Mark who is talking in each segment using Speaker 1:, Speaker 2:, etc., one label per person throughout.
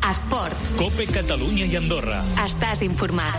Speaker 1: Esports.
Speaker 2: COPE Catalunya i Andorra.
Speaker 1: Estàs informat.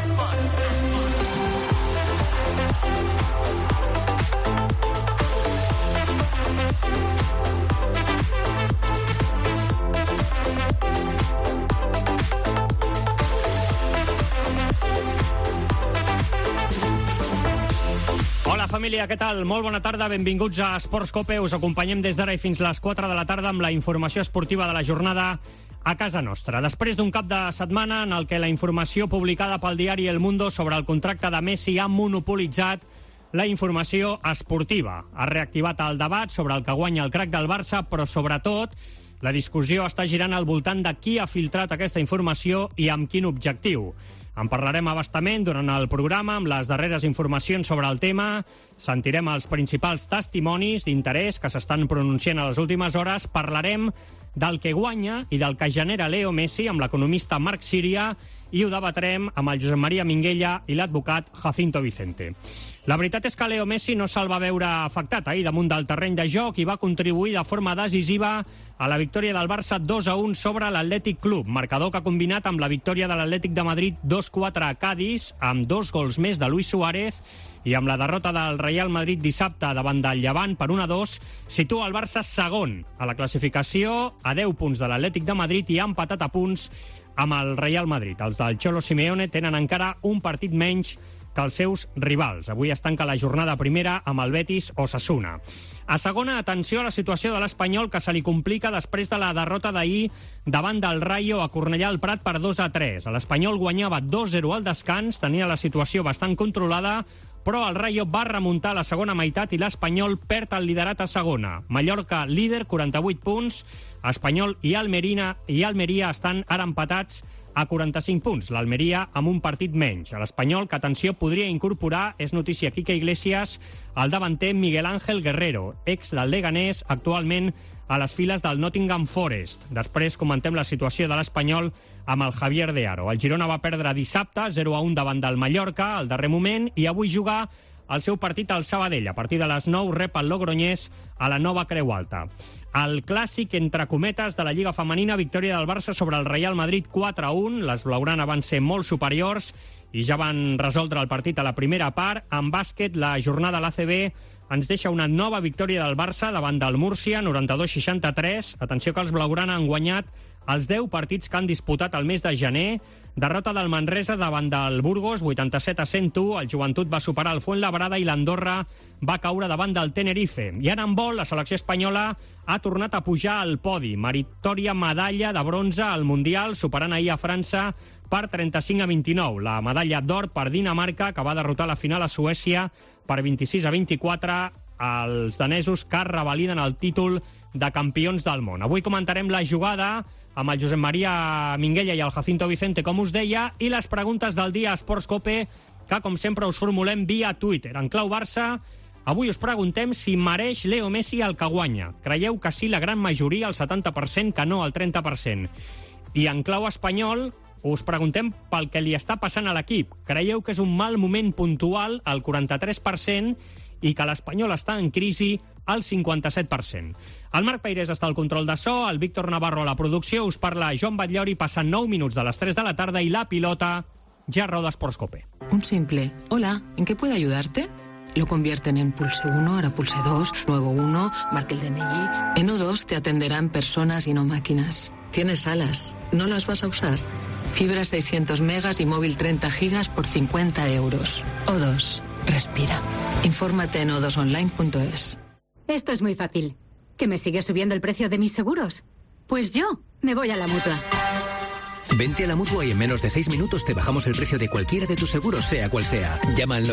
Speaker 3: Hola família, què tal? Molt bona tarda, benvinguts a Esports COPE. Us acompanyem des d'ara i fins les 4 de la tarda amb la informació esportiva de la jornada a casa nostra. Després d'un cap de setmana en el que la informació publicada pel diari El Mundo sobre el contracte de Messi ha monopolitzat la informació esportiva. Ha reactivat el debat sobre el que guanya el crac del Barça, però sobretot la discussió està girant al voltant de qui ha filtrat aquesta informació i amb quin objectiu. En parlarem a bastament durant el programa amb les darreres informacions sobre el tema. Sentirem els principals testimonis d'interès que s'estan pronunciant a les últimes hores. Parlarem del que guanya i del que genera Leo Messi amb l'economista Marc Síria i ho debatrem amb el Josep Maria Minguella i l'advocat Jacinto Vicente. La veritat és que Leo Messi no se'l va veure afectat ahir damunt del terreny de joc i va contribuir de forma decisiva a la victòria del Barça 2-1 sobre l'Atlètic Club, marcador que ha combinat amb la victòria de l'Atlètic de Madrid 2-4 a Cádiz, amb 2 gols més de Luis Suárez, i amb la derrota del Real Madrid dissabte davant del Llevant per 1-2, situa el Barça segon a la classificació, a 10 punts de l'Atlètic de Madrid i ha empatat a punts amb el Real Madrid. Els del Cholo Simeone tenen encara un partit menys que els seus rivals. Avui es tanca la jornada primera amb el Betis Osasuna. A segona, atenció a la situació de l'Espanyol, que se li complica després de la derrota d'ahir davant del Rayo a Cornellà al Prat per 2-3. L'Espanyol guanyava 2-0 al descans, tenia la situació bastant controlada, però el Rayo va remuntar a la segona meitat i l'Espanyol perd el liderat a segona. Mallorca, líder, 48 punts. Espanyol i Almeria estan ara empatats a 45 punts. L'Almeria amb un partit menys. A l'Espanyol, que atenció, podria incorporar, és notícia Quique Iglesias, el davanter Miguel Ángel Guerrero, ex del Leganés, actualment a les files del Nottingham Forest. Després comentem la situació de l'Espanyol amb el Javier de Aro. El Girona va perdre dissabte 0-1 davant del Mallorca al darrer moment i avui juga el seu partit al Sabadell. A partir de les 9 rep el Logroñés a la Nova Creu Alta. El clàssic, entre cometes, de la Lliga Femenina, victòria del Barça sobre el Real Madrid 4-1. Les blaugrana van ser molt superiors i ja van resoldre el partit a la primera part. En bàsquet, la jornada a l'ACB ens deixa una nova victòria del Barça davant del Múrcia, 92-63. Atenció que els blaugrana han guanyat els 10 partits que han disputat el mes de gener. Derrota del Manresa davant del Burgos, 87-101. El Joventut va superar el Fuenlabrada i l'Andorra va caure davant del Tenerife. I en handbol, la selecció espanyola ha tornat a pujar al podi. Meritòria medalla de bronze al Mundial, superant ahir a França per 35-29. La medalla d'or per Dinamarca, que va derrotar a la final a Suècia per 26-24. Els danesos que revaliden el títol de campions del món. Avui comentarem la jugada amb el Josep Maria Minguella i el Jacinto Vicente, com us deia, i les preguntes del dia a Esports COPE, que com sempre us formulem via Twitter. En clau Barça, avui us preguntem si mereix Leo Messi el que guanya. Creieu que sí la gran majoria, el 70%, que no el 30%. I en clau espanyol, us preguntem pel que li està passant a l'equip. Creieu que és un mal moment puntual, el 43%, i que l'Espanyol està en crisi al 57%. El Marc Peirés està al control de so, el Víctor Navarro a la producció, us parla Joan Batllori, passen 9 minuts de les 3 de la tarda i la pilota ja roda Esports COPE.
Speaker 4: Un simple, hola, ¿en qué puedo ayudarte? Lo convierten en pulse 1, ahora pulse 2, nuevo 1, marque el DNI. En O2 te atenderán personas y no máquinas. Tienes alas, ¿no las vas a usar? Fibra 600 megas y móvil 30 gigas por 50 euros. O2. Respira. Infórmate en o2online.es.
Speaker 5: Esto es muy fácil. ¿Que me sigue subiendo el precio de mis seguros? Pues yo me voy a la Mutua.
Speaker 6: Vente a la Mutua y en menos de 6 minutos te bajamos el precio de cualquiera de tus seguros, sea cual sea. Llama al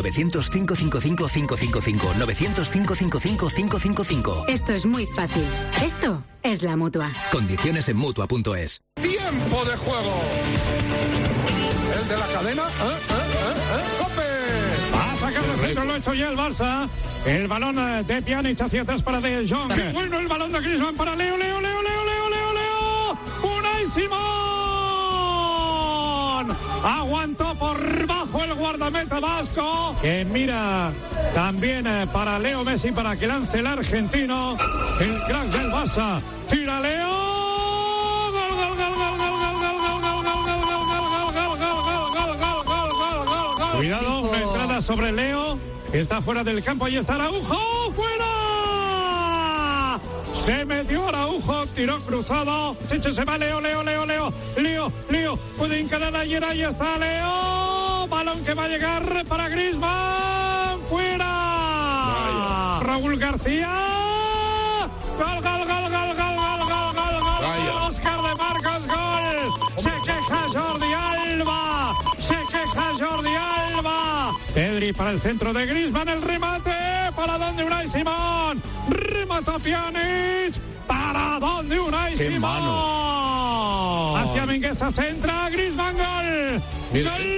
Speaker 6: 900-555-555. 900-555-555.
Speaker 5: Esto es muy fácil. Esto es la Mutua.
Speaker 6: Condiciones en Mutua.es.
Speaker 7: ¡Tiempo de juego! ¿El de la cadena? ¡Cope!
Speaker 8: Va a sacar el centro, lo ha hecho ya el Barça. El balón de Pjanic hacia atrás para De Jong. ¡Qué bueno el balón de Griezmann para Leo! ¡Unai Simón! Aguantó por bajo el guardameta vasco, que mira también para Leo Messi para que lance el argentino, el crack del Barça. ¡Tira Leo! ¡Gol! Cuidado, una entrada sobre Leo. Está fuera del campo, ahí está Araujo. ¡Fuera! Se metió Araujo, tiró cruzado. Se va Leo. Puede encarar ayer, ahí está Leo. Balón que va a llegar para Griezmann. ¡Fuera! Vaya. Raúl García. Gol. Óscar de Marcos, gol. Se queja Jordi Alba. Pedri para el centro de Griezmann, el remate. ¿Para dónde Unai Simón? Remató Pjanic. ¿Para dónde Unai Simón? Mano. Hacia Mingueza, centra Griezmann, gol. Mira. Gol.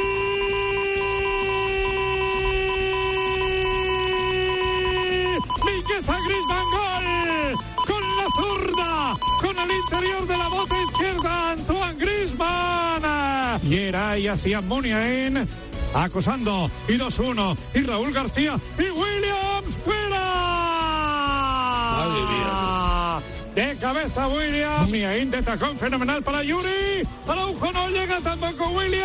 Speaker 8: Mingueza, Griezmann, gol. Con la zurda, con el interior de la bota izquierda, Antoine Griezmann. Y era ahí hacia Muniain, acosando, y 2-1, y Raúl García, y Williams, fuera. Madre mía. De cabeza Williams. Muniain de tacón, fenomenal para Yuri. Araujo no llega tampoco Williams.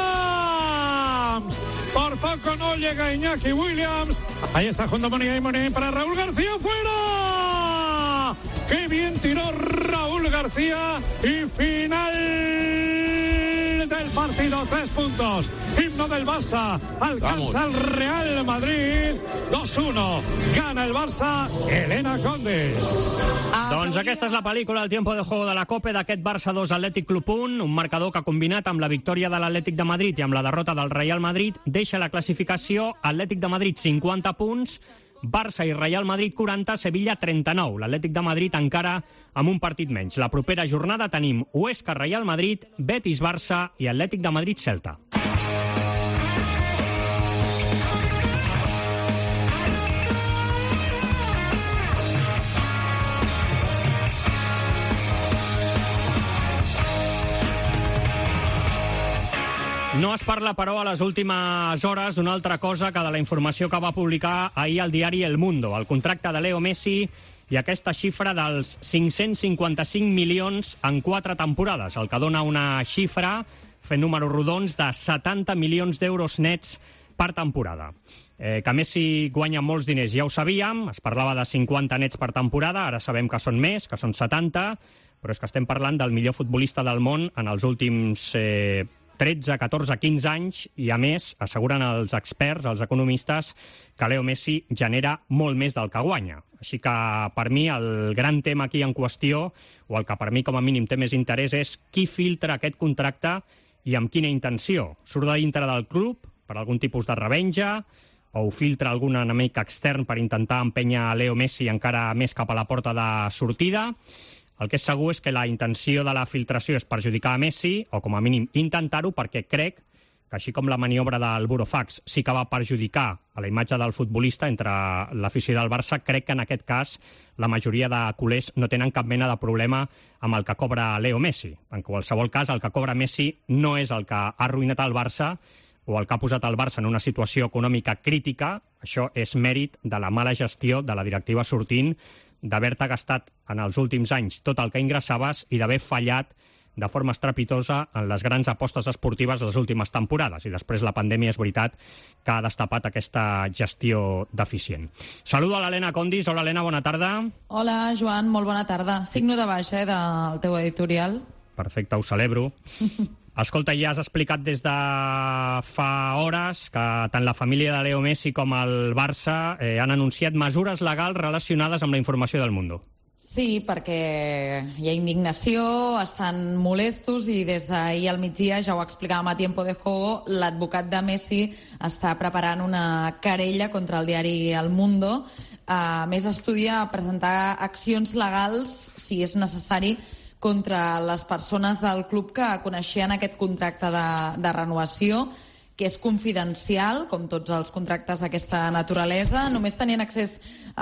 Speaker 8: Por poco no llega Iñaki Williams. Ahí está junto Muniain para Raúl García, fuera. ¡Qué bien tiró Raúl García! Y final del partido, 3 puntos. Himno del Barça, alcanza el Real Madrid. 2-1, gana el Barça, Elena Condes.
Speaker 3: Doncs aquesta és la pel·lícula, el tiempo de juego de la Copa, d'aquest Barça 2, Atlètic Club 1, un marcador que ha combinat amb la victòria de l'Atlètic de Madrid i amb la derrota del Real Madrid deixa la classificació Atlètic de Madrid 50 punts, Barça i Real Madrid 40, Sevilla 39. L'Atlètic de Madrid encara amb un partit menys. La propera jornada tenim Huesca Real Madrid, Betis Barça i Atlètic de Madrid Celta. No es parla, però, a les últimes hores d'una altra cosa que de la informació que va publicar ahir el diari El Mundo, el contracte de Leo Messi i aquesta xifra dels 555 milions en 4 temporades, el que dona una xifra, fent números rodons, de 70 milions d'euros nets per temporada. Que Messi guanya molts diners, ja ho sabíem, es parlava de 50 nets per temporada, ara sabem que són més, que són 70, però és que estem parlant del millor futbolista del món en els últims 13, 14, 15 anys, i a més asseguren els experts, els economistes, que Leo Messi genera molt més del que guanya. Així que per mi el gran tema aquí en qüestió, o el que per mi com a mínim té més interès, és qui filtra aquest contracte i amb quina intenció. Surt de dintre del club per algun tipus de revenja, o ho filtra algun enemic extern per intentar empènyer Leo Messi encara més cap a la porta de sortida. El que és segur és que la intenció de la filtració és perjudicar a Messi, o com a mínim intentar-ho, perquè crec que així com la maniobra del Burofax sí que va perjudicar a la imatge del futbolista entre l'afició del Barça, crec que en aquest cas la majoria de culers no tenen cap mena de problema amb el que cobra Leo Messi. En qualsevol cas, el que cobra Messi no és el que ha arruïnat el Barça o el que ha posat el Barça en una situació econòmica crítica. Això és mèrit de la mala gestió de la directiva sortint, d'haver-te gastat en els últims anys tot el que ingressaves i d'haver fallat de forma estrepitosa en les grans apostes esportives de les últimes temporades. I després la pandèmia és veritat que ha destapat aquesta gestió deficient. Saludo a l'Helena Condis. Hola, Helena, bona tarda.
Speaker 1: Hola, Joan, molt bona tarda. Signo de baixa, del teu editorial.
Speaker 3: Perfecte, ho celebro. Escolta, ja has explicat des de fa hores que tant la família de Leo Messi com el Barça han anunciat mesures legals relacionades amb la informació del Mundo.
Speaker 1: Sí, perquè hi ha indignació, estan molestos i des d'ahir al migdia, ja ho explicàvem a Tiempo de Juego, l'advocat de Messi està preparant una querella contra el diari El Mundo. A més, estudia presentar accions legals, si és necessari, contra les persones del club que coneixien aquest contracte de renovació, que és confidencial, com tots els contractes d'aquesta naturalesa. Només tenien accés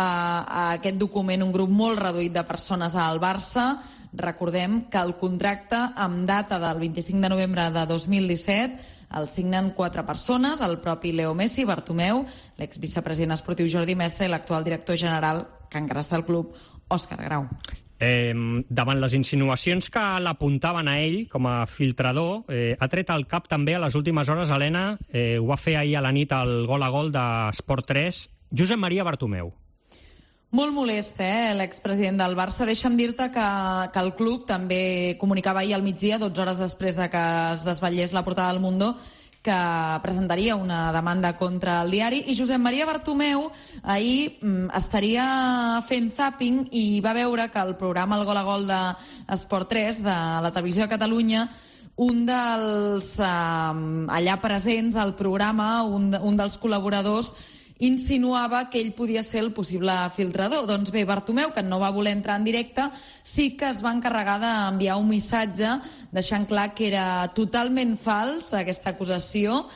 Speaker 1: a aquest document un grup molt reduït de persones al Barça. Recordem que el contracte, amb data del 25 de novembre de 2017, el signen 4 persones, el propi Leo Messi, Bartomeu, l'exvicepresident esportiu Jordi Mestre i l'actual director general, que encara està al club, Òscar Grau.
Speaker 3: Davant les insinuacions que l'apuntaven a ell com a filtrador, ha tret el cap també a les últimes hores, Helena, ho va fer ahir a la nit al Gol a Gol d'Esport 3, Josep Maria Bartomeu.
Speaker 1: Molt molest, l'expresident del Barça. Deixa'm dir-te que el club també comunicava ahir al migdia, 12 hores després de que es desvetllés la portada del Mundo, que presentaria una demanda contra el diari, i Josep Maria Bartomeu ahir estaria fent zapping i va veure que el programa El Gol a Gol d'Esport 3, de la Televisió de Catalunya, un dels allà presents al programa, un dels col·laboradors, insinuava que ell podia ser el possible filtrador. Doncs bé, Bartomeu, que no va voler entrar en directe, sí que es va encarregar d'enviar un missatge deixant clar que era totalment fals aquesta acusació,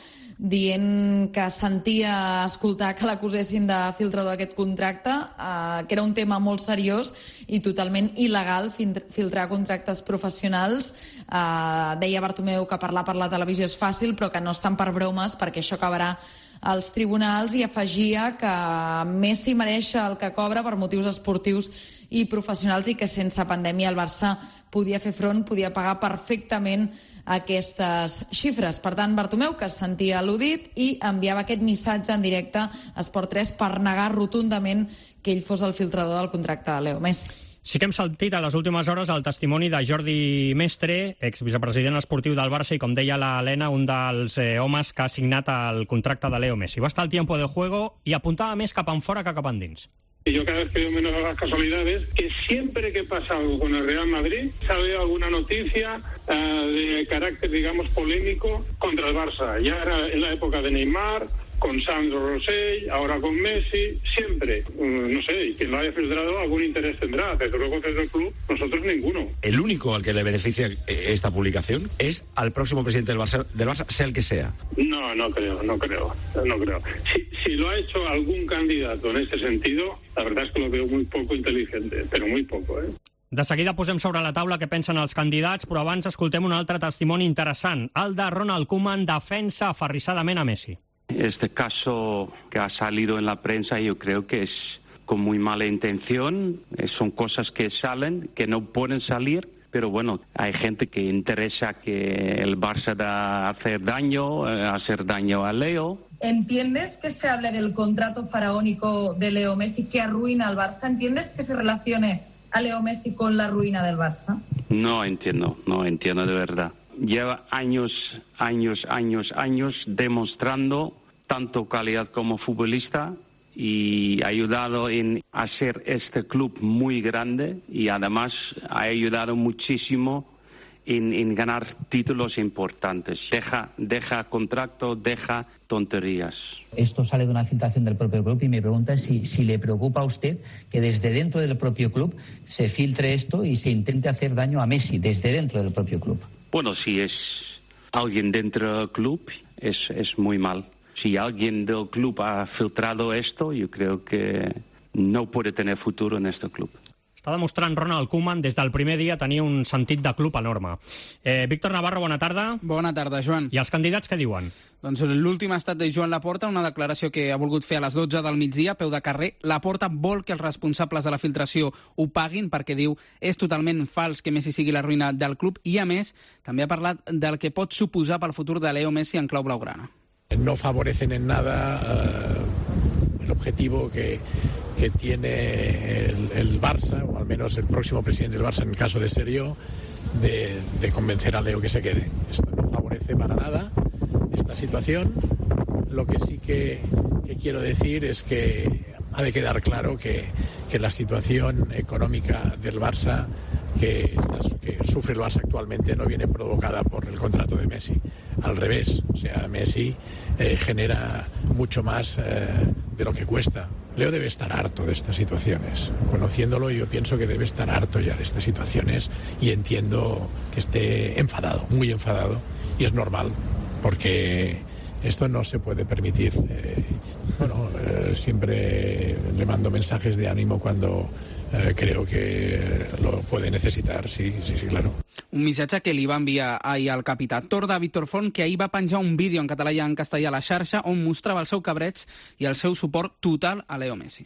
Speaker 1: dient que sentia escoltar que l'acusessin de filtrador d'aquest contracte, que era un tema molt seriós i totalment il·legal filtrar contractes professionals. Deia Bartomeu que parlar per la televisió és fàcil, però que no estan per bromes, perquè això acabarà als tribunals, i afegia que Messi mereix el que cobra per motius esportius i professionals i que sense pandèmia el Barça podia fer front, podia pagar perfectament aquestes xifres. Per tant, Bartomeu, que es sentia al·ludit, i enviava aquest missatge en directe a Esport 3 per negar rotundament que ell fos el filtrador del contracte de Leo Messi.
Speaker 3: Sí que hem sentit a les últimes hores el testimoni de Jordi Mestre, exvicepresident esportiu del Barça i, com deia l'Helena, un dels homes que ha signat el contracte de Leo Messi. Va estar al tiempo de juego i apuntava més cap enfora que cap endins.
Speaker 9: Y yo cada vez creo menos a las casualidades, que siempre que pasa algo con el Real Madrid, sale alguna noticia de carácter, digamos, polémico contra el Barça. Ya era en la época de Neymar, con Sandro Rosell, ahora con Messi, siempre, no sé, y quien lo haya filtrado algún interés tendrá, desde luego desde el club, nosotros ninguno.
Speaker 10: El único al que le beneficia esta publicación es al próximo presidente del Barça, sea el que sea.
Speaker 9: No creo. Si lo ha hecho algún candidato en este sentido, la verdad es que lo veo muy poco inteligente, pero muy poco,
Speaker 3: De seguida posem sobre la taula què pensen els candidats, però abans escoltem un altre testimoni interessant, el de Ronald Koeman, defensa aferrissadament a Messi.
Speaker 11: Este caso que ha salido en la prensa yo creo que es con muy mala intención, son cosas que salen, que no pueden salir, pero bueno, hay gente que interesa que el Barça hacer daño a Leo.
Speaker 1: ¿Entiendes que se hable del contrato faraónico de Leo Messi que arruina al Barça? ¿Entiendes que se relacione a Leo Messi con la ruina del Barça?
Speaker 11: No entiendo de verdad. Lleva años demostrando tanto calidad como futbolista y ha ayudado en hacer este club muy grande y además ha ayudado muchísimo en ganar títulos importantes. Deja contrato, deja tonterías.
Speaker 12: Esto sale de una filtración del propio club y mi pregunta es si le preocupa a usted que desde dentro del propio club se filtre esto y se intente hacer daño a Messi desde dentro del propio club.
Speaker 11: Bueno, si es alguien dentro del club, es muy mal. Si alguien del club ha filtrado esto, yo creo que no puede tener futuro en este club.
Speaker 3: Està demostrant Ronald Koeman des del primer dia tenir un sentit de club enorme. Víctor Navarro, bona tarda.
Speaker 13: Bona tarda, Joan.
Speaker 3: I els candidats què diuen?
Speaker 13: Doncs l'últim ha estat de Joan Laporta, una declaració que ha volgut fer a les 12 del migdia, a peu de carrer. Laporta vol que els responsables de la filtració ho paguin perquè diu és totalment fals que Messi sigui la ruïna del club i, a més, també ha parlat del que pot suposar pel futur de Leo Messi en clau blaugrana.
Speaker 14: No favorecen en nada el objetivo que tiene el Barça, o al menos el próximo presidente del Barça, en el caso de ser yo, de convencer a Leo que se quede. Esto no favorece para nada esta situación. Lo que sí que quiero decir es que ha de quedar claro que la situación económica del Barça que sufre el Barça actualmente no viene provocada por el contrato de Messi. Al revés, o sea, Messi genera mucho más de lo que cuesta. Leo debe estar harto de estas situaciones. Conociéndolo, yo pienso que debe estar harto ya de estas situaciones y entiendo que esté enfadado, muy enfadado, y es normal, porque esto no se puede permitir. Siempre le mando mensajes de ánimo cuando creo que lo puede necesitar, sí, claro.
Speaker 13: Un missatge que li va enviar ahir al capità Torda, Víctor Font, que ahir va penjar un vídeo en català i en castellà a la xarxa on mostrava el seu cabreig i el seu suport total a Leo Messi.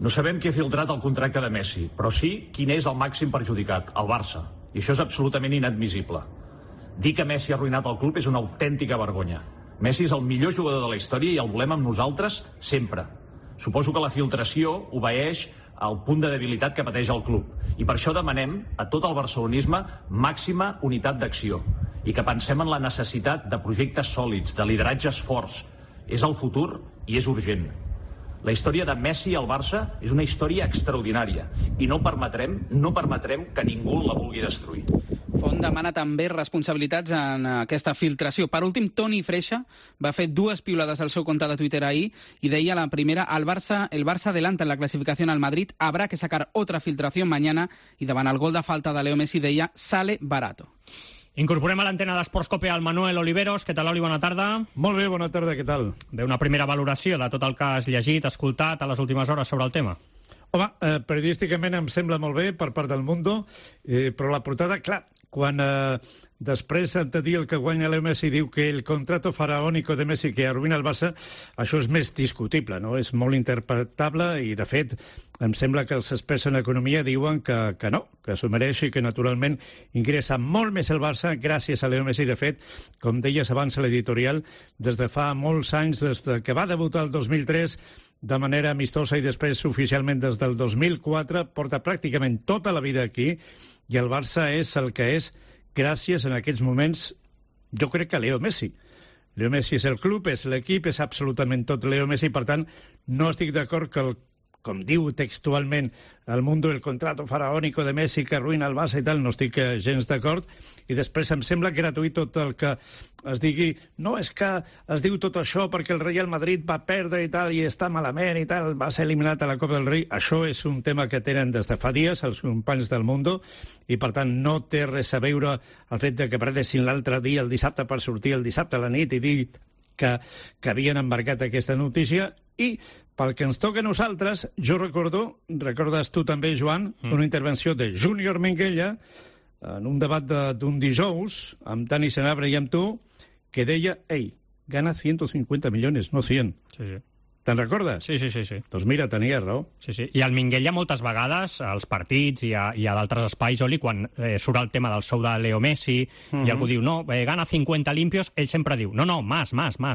Speaker 15: No sabem qui ha filtrat el contracte de Messi, però sí quin és el màxim perjudicat, el Barça. I això és absolutament inadmissible. Dir que Messi ha arruïnat el club és una autèntica vergonya. Messi és el millor jugador de la història i el volem amb nosaltres sempre. Suposo que la filtració obeeix al punt de debilitat que pateix el club. I per això demanem a tot el barcelonisme màxima unitat d'acció i que pensem en la necessitat de projectes sòlids, de lideratges forts. És el futur i és urgent. La història de Messi al Barça és una història extraordinària i no permetrem que ningú la vulgui destruir.
Speaker 13: Font demana també responsabilitats en aquesta filtració. Per últim, Toni Freixa va fer 2 piulades al seu compte de Twitter ahir i deia la primera: el Barça adelanta en la clasificación al Madrid, habrá que sacar otra filtración mañana, i davant el gol de falta de Leo Messi deia sale barato.
Speaker 3: Incorporem a l'antena d'Esports Cope al Manuel Oliveros. Què tal, Oli? Bona tarda.
Speaker 16: Molt bé, bona tarda, què tal?
Speaker 3: Bé, una primera valoració de tot el que has llegit, escoltat a les últimes hores sobre el tema.
Speaker 16: Home, periodísticament em sembla molt bé per part del Mundo, però la portada, clar, quan després de dir el que guanya Leo Messi diu que el contrato faraónico de Messi que arruïna el Barça, això és més discutible, no? És molt interpretable i, de fet, em sembla que els experts en economia diuen que no, que s'ho mereix i que, naturalment, ingressa molt més el Barça gràcies a Leo Messi. De fet, com deies abans a l'editorial, des de fa molts anys, des que va debutar el 2003, de manera amistosa i després oficialment des del 2004, porta pràcticament tota la vida aquí i el Barça és el que és gràcies en aquests moments, jo crec que Leo Messi. Leo Messi és el club, és l'equip, és absolutament tot Leo Messi, per tant, no estic d'acord que com diu textualment el Mundo, el contrato faraónico de Messi que arruïna el Barça i tal, no estic gens d'acord. I després em sembla gratuït tot el que es digui, no, és que es diu tot això perquè el Real Madrid va perdre i tal, i està malament i tal, va ser eliminat a la Copa del Rei. Això és un tema que tenen des de fa dies els companys del Mundo i, per tant, no té res a veure el fet de que perdessin l'altre dia, el dissabte, per sortir el dissabte a la nit i dir que havien embarcat aquesta notícia. I pel que ens toca a nosaltres, jo recordes tu també, Joan, una intervenció de Júnior Minguella en un debat d'un dijous amb Dani Senabre i amb tu, que deia, ei, gana 150 millones, no 100.
Speaker 3: Sí, sí.
Speaker 16: Te'n recordes?
Speaker 3: Sí.
Speaker 16: Doncs mira, tenia raó.
Speaker 3: Sí. I el Minguella moltes vegades, als partits i a d'altres espais, Oli, quan surt el tema del sou de Leo Messi i algú diu, no, gana 50 limpios, ell sempre diu, no, más.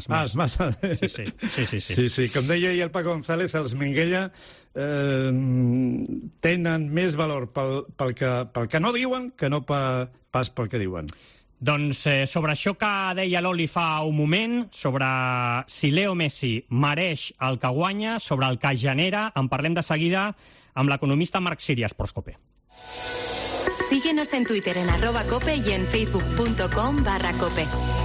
Speaker 16: Sí. Com deia ahir el Paco González, els Minguella tenen més valor pel que no diuen que no pas pel que diuen.
Speaker 3: Doncs sobre això que deia l'Oli fa un moment, sobre si Leo Messi mereix el que guanya, sobre el que genera, en parlem de seguida amb l'economista Marc Siri, a Esports Cope.
Speaker 17: Síguenos en Twitter en @cope y en facebook.com/cope.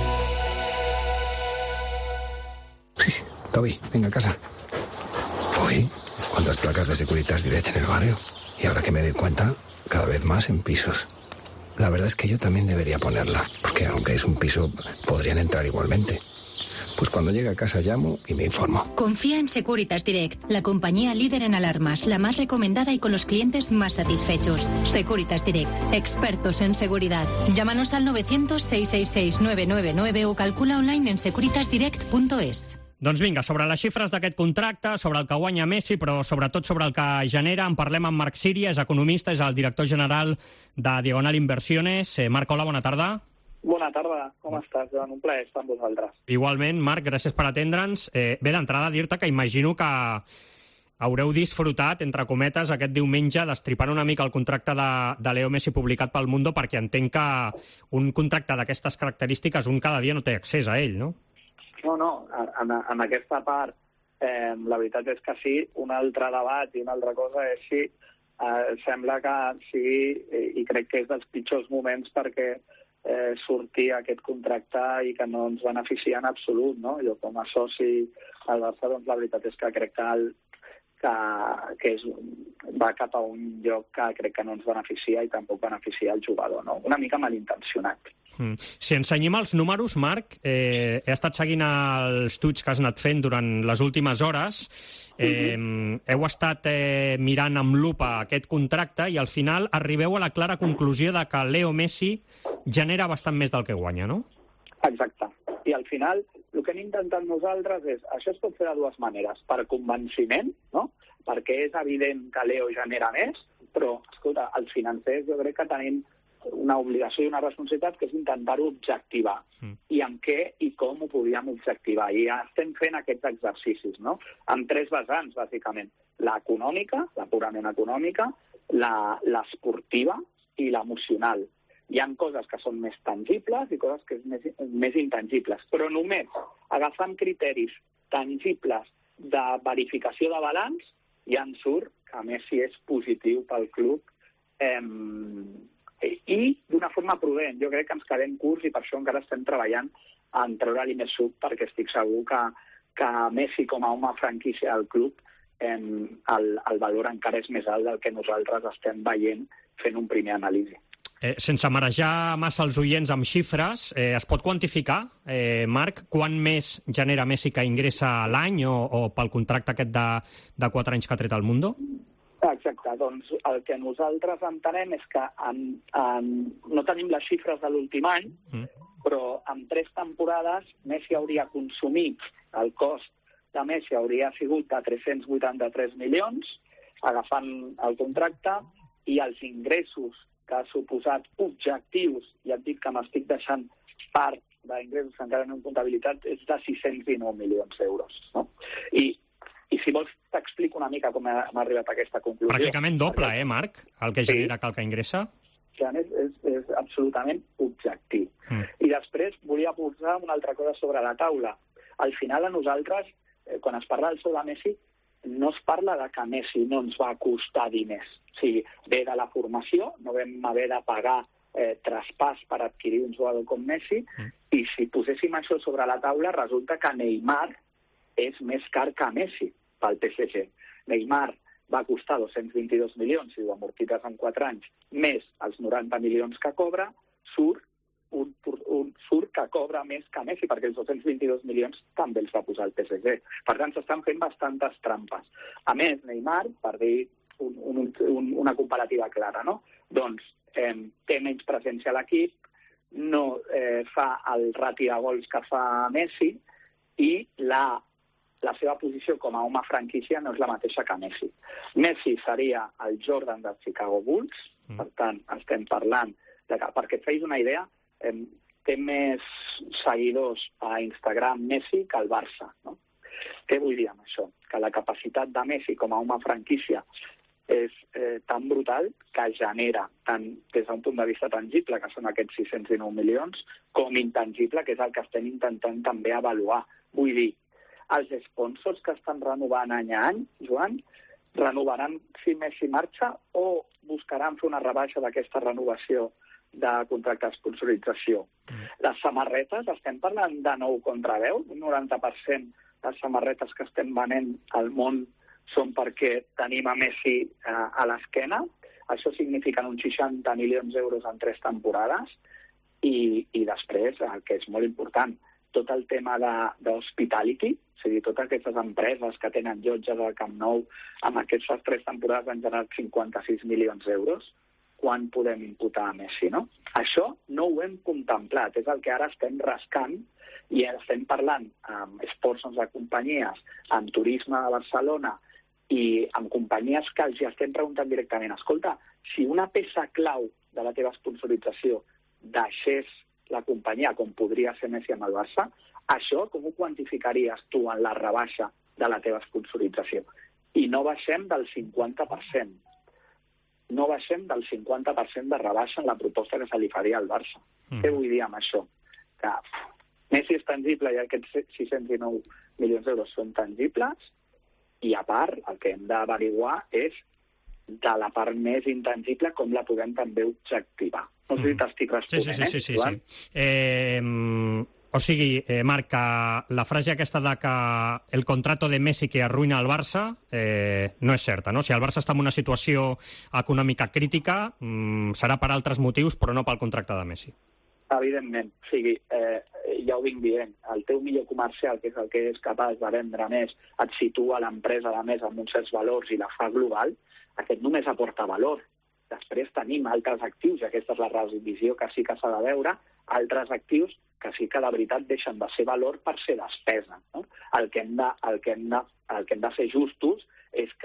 Speaker 18: Toby, venga a casa. Uy, ¿cuántas placas de Securitas Direct en el barrio? Y ahora que me doy cuenta, cada vez más en pisos. La verdad es que yo también debería ponerla, porque aunque es un piso, podrían entrar igualmente. Pues cuando llegue a casa llamo y me informo.
Speaker 19: Confía en Securitas Direct, la compañía líder en alarmas, la más recomendada y con los clientes más satisfechos. Securitas Direct, expertos en seguridad. Llámanos al 900-666-999 o calcula online en securitasdirect.es.
Speaker 3: Doncs vinga, sobre les xifres d'aquest contracte, sobre el que guanya Messi, però sobretot sobre el que genera, en parlem amb Marc Siri, és economista, és el director general de Diagonal Inversiones. Marc, hola, bona tarda.
Speaker 20: Bona tarda, com estàs, Joan? Un plaer estar amb vosaltres.
Speaker 3: Igualment, Marc, gràcies per atendre'ns. Bé, d'entrada dir-te que imagino que haureu disfrutat, entre cometes, aquest diumenge destripant una mica el contracte de Leo Messi publicat pel Mundo, perquè entenc que un contracte d'aquestes característiques un cada dia no té accés a ell, no?
Speaker 20: No, en aquesta part la veritat és que sí. Un altre debat i una altra cosa és si sembla que sigui, i crec que és dels pitjors moments perquè sortir aquest contracte i que no ens beneficia en absolut, no? Jo com a soci al Barça, doncs la veritat és que crec que va cap a un lloc que crec que no ens beneficia i tampoc beneficia el jugador, no? Una mica malintencionat.
Speaker 3: Si ensenyem els números, Marc, he estat seguint els tuits que has anat fent durant les últimes hores. Heu estat mirant amb lupa aquest contracte i al final arribeu a la clara conclusió de que Leo Messi genera bastant més del que guanya, no?
Speaker 20: Exacte. I al final el que hem intentat nosaltres és, això es pot fer de dues maneres, per convenciment, no? perquè és evident que Leo genera més, però, escolta, els financers jo crec que tenim una obligació i una responsabilitat que és intentar-ho objectivar. I amb què i com ho podíem objectivar. I ja estem fent aquests exercicis, no? Amb 3 vessants, bàsicament. L'econòmica, la purament econòmica, l'esportiva i l'emocional. Hi ha coses que són més tangibles i coses que són més intangibles, però només agafant criteris tangibles de verificació de balanç ja en surt que Messi és positiu pel club i d'una forma prudent. Jo crec que ens quedem curts i per això encara estem treballant en treure-li més suc, perquè estic segur que Messi com a home franquícia del club el valor encara és més alt del que nosaltres estem veient fent un primer anàlisi.
Speaker 3: Sense marejar massa els oients amb xifres, es pot quantificar, Marc, quant més genera Messi que ingressa l'any o pel contracte aquest de 4 anys que ha tret al Mundo?
Speaker 20: Exacte, doncs el que nosaltres entenem és que no tenim les xifres de l'últim any, però en 3 temporades Messi hauria consumit, el cost de Messi hauria sigut de 383 milions, agafant el contracte, i els ingressos que ha suposat objectius, ja et dic que m'estic deixant part d'ingressos que encara no en comptabilitat, és de 609 milions d'euros. No? I si vols t'explico una mica com hem arribat a aquesta conclusió.
Speaker 3: Pràcticament doble, Marc, el que genera que el que ingressa?
Speaker 20: És absolutament objectiu. I després volia posar una altra cosa sobre la taula. Al final a nosaltres, quan es parla del sou de Messi, no es parla de que Messi no ens va costar diners. O sigui, ve de la formació, no vam haver de pagar traspàs per adquirir un jugador com Messi, i si poséssim això sobre la taula, resulta que Neymar és més car que Messi pel PSG. Neymar va costar 222 milions, si ho amortitzes en 4 anys, més els 90 milions que cobra, surt que cobra més que Messi, perquè els 222 milions també els va posar el PSG. Per tant, s'estan fent bastantes trampes. A més, Neymar, per dir una comparativa clara, no? Doncs té menys presència a l'equip, no fa el rati de gols que fa Messi, i la seva posició com a home franquícia no és la mateixa que Messi. Messi seria el Jordan dels Chicago Bulls, per tant, estem parlant perquè et feis una idea, té més seguidors a Instagram Messi que el Barça. No? Què vull dir amb això? Que la capacitat de Messi com a home franquícia és tan brutal que genera, tant des d'un punt de vista tangible, que són aquests 609 milions, com intangible, que és el que estem intentant també avaluar. Vull dir, els sponsors que estan renovant any a any, Joan, renovaran si Messi marxa o buscaran fer una rebaixa d'aquesta renovació de contracte de sponsorització. Les samarretes, estem parlant de 9 contra 10, un 90% de les samarretes que estem venent al món són perquè tenim a Messi a l'esquena. Això significa uns 60 milions d'euros en 3 temporades i després, el que és molt important, tot el tema d'hospitality, o sigui, totes aquestes empreses que tenen llotges al Camp Nou, amb aquestes 3 temporades han generat 56 milions d'euros. Quan podem imputar a Messi, no? Això no ho hem contemplat, és el que ara estem rascant i estem parlant amb sponsors de companyies, amb turisme a Barcelona i amb companyies que els estem preguntant directament, escolta, si una peça clau de la teva sponsorització deixés la companyia, com podria ser Messi amb el Barça, això com ho quantificaries tu en la rebaixa de la teva sponsorització? I no baixem del 50%. No baixem del 50% de rebaixa en la proposta que se li faria al Barça. Què vull dir amb això? Que Messi és tangible i aquests 609 milions d'euros són tangibles, i a part el que hem d'averiguar és de la part més intangible com la podem també objectivar. No sé si t'estic responent,
Speaker 3: Sí. O sigui, Marc, que la frase aquesta de que el contrato de Messi que arruïna el Barça no és certa, no? Si el Barça està en una situació econòmica crítica, serà per altres motius, però no pel contracte de Messi.
Speaker 20: Evidentment. O sigui, ja ho vinc dient, el teu millor comercial, que és el que és capaç de vendre més, et situa l'empresa de més amb uns certs valors i la fa global, aquest només aporta valor. Després tenim altres actius, i aquesta és la revisió que sí que s'ha de veure, altres actius que sí que de veritat deixen de ser valor per ser despesa. No? El que hem de ser justos és que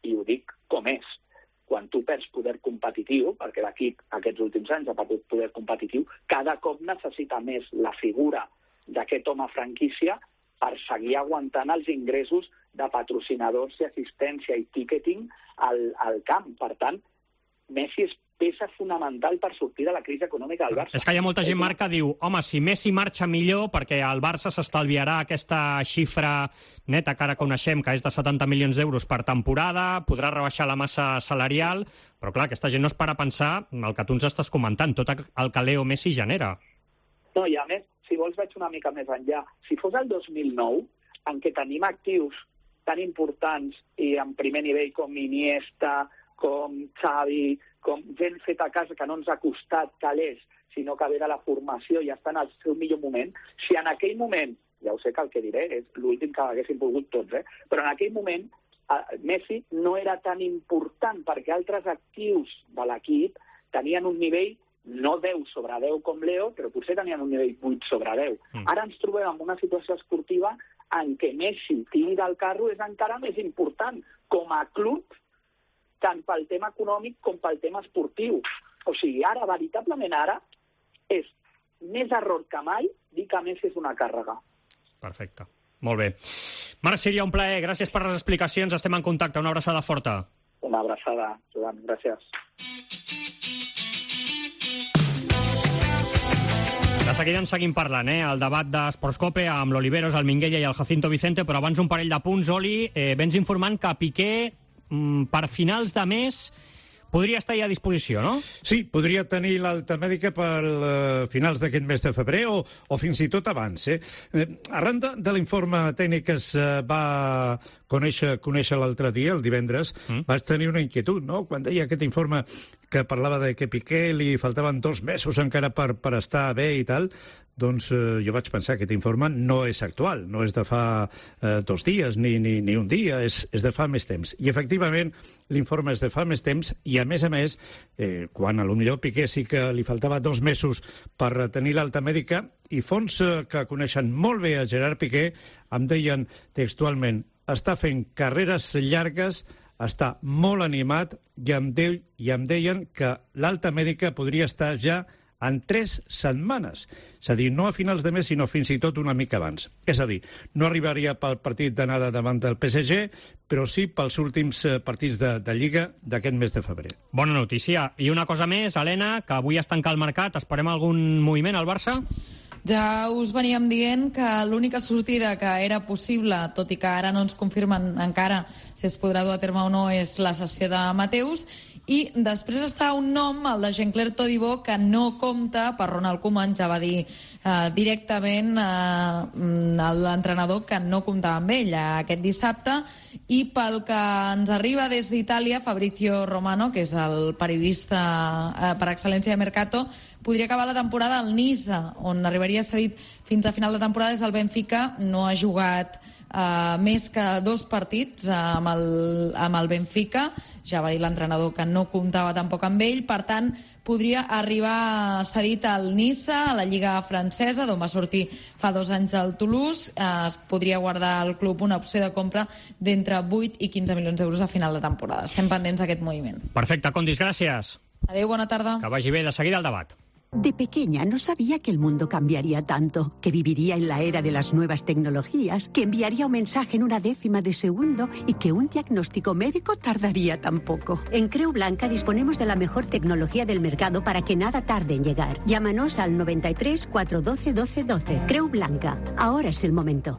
Speaker 20: i ho dic com és. Quan tu perds poder competitiu, perquè l'equip aquests últims anys ha perdut poder competitiu, cada cop necessita més la figura d'aquest home franquícia per seguir aguantant els ingressos de patrocinadors i assistència i ticketing al camp. Per tant, Messi és peça fonamental per sortir de la crisi econòmica del Barça.
Speaker 3: És que hi ha molta gent, Marc, que diu home, si Messi marxa millor perquè el Barça s'estalviarà aquesta xifra neta que ara coneixem, que és de 70 milions d'euros per temporada, podrà rebaixar la massa salarial, però clar, aquesta gent no es para a pensar el que tu ens estàs comentant, tot el que Leo Messi genera.
Speaker 20: No, i a més, si vols vaig una mica més enllà. Si fos el 2009, en què tenim actius tan importants i en primer nivell com Iniesta, com Xavi, com gent feta a casa que no ens ha costat calés, sinó que ve de la formació i està en el seu millor moment, si en aquell moment, ja ho sé que el que diré és l'últim que haguéssim volgut tots, però en aquell moment Messi no era tan important perquè altres actius de l'equip tenien un nivell no 10 sobre 10 com Leo, però potser tenien un nivell 8 sobre 10. Ara ens trobem en una situació esportiva en què Messi tiri del carro és encara més important com a club, tant pel tema econòmic com pel tema esportiu. O sigui, ara, veritablement ara, és més error que mai dir que Messi és una càrrega.
Speaker 3: Perfecte. Molt bé. Marc Síria, un plaer. Gràcies per les explicacions. Estem en contacte. Una abraçada forta.
Speaker 20: Una abraçada, Joan. Gràcies.
Speaker 3: De seguida en seguim parlant, el debat d'Esportscope amb l'Oliveros, el Minguella i el Jacinto Vicente, però abans un parell de punts, Oli. Vens informant que Piqué per finals de mes podria estar ja a disposició, no?
Speaker 16: Sí, podria tenir l'alta mèdica per finals d'aquest mes de febrer o fins i tot abans. Arran de l'informe tècnic que es va conèixer l'altre dia, el divendres, vaig tenir una inquietud, no? Quan deia aquest informe que parlava de que Piqué li faltaven 2 mesos encara per estar bé i tal, doncs jo vaig pensar que aquest informe no és actual, no és de fa 2 dies ni un dia, és de fa més temps. I efectivament l'informe és de fa més temps i a més, quan a lo millor Piqué sí que li faltava 2 mesos per tenir l'alta mèdica, i fonts que coneixen molt bé a Gerard Piqué em deien textualment: està fent carreres llargues, està molt animat i em deien que l'alta mèdica podria estar ja en 3 setmanes. És a dir, no a finals de mes, sinó fins i tot una mica abans. És a dir, no arribaria pel partit d'anada davant del PSG, però sí pels últims partits de Lliga d'aquest mes de febrer.
Speaker 3: Bona notícia. I una cosa més, Helena, que avui es tanca el mercat. Esperem algun moviment al Barça?
Speaker 1: Ja us veníem dient que l'única sortida que era possible, tot i que ara no ens confirmen encara si es podrà dur a terme o no, és la cessió de Mateus. I després està un nom, el de Jean-Claire Todibo, que no compta, per Ronald Koeman ja va dir directament l'entrenador que no comptava amb ell aquest dissabte. I pel que ens arriba des d'Itàlia, Fabrizio Romano, que és el periodista per excel·lència de Mercato, podria acabar la temporada al Niça, on arribaria cedit fins a final de temporada. Des del Benfica no ha jugat més que 2 partits amb el Benfica. Ja va dir l'entrenador que no comptava tampoc amb ell. Per tant, podria arribar cedit al Niça, a la Lliga francesa, d'on va sortir fa 2 anys al Toulouse. Es podria guardar al club una opció de compra d'entre 8 i 15 milions d'euros a final de temporada. Estem pendents d'aquest moviment.
Speaker 3: Perfecte, Condis, gràcies.
Speaker 1: Adéu, bona tarda.
Speaker 3: Que vagi bé. De seguida el debat.
Speaker 21: De pequeña no sabía que el mundo cambiaría tanto, que viviría en la era de las nuevas tecnologías, que enviaría un mensaje en 1/10 de segundo y que un diagnóstico médico tardaría tan poco. En Creu Blanca disponemos de la mejor tecnología del mercado para que nada tarde en llegar. Llámanos al 93 412 12 12. Creu Blanca. Ahora es el momento.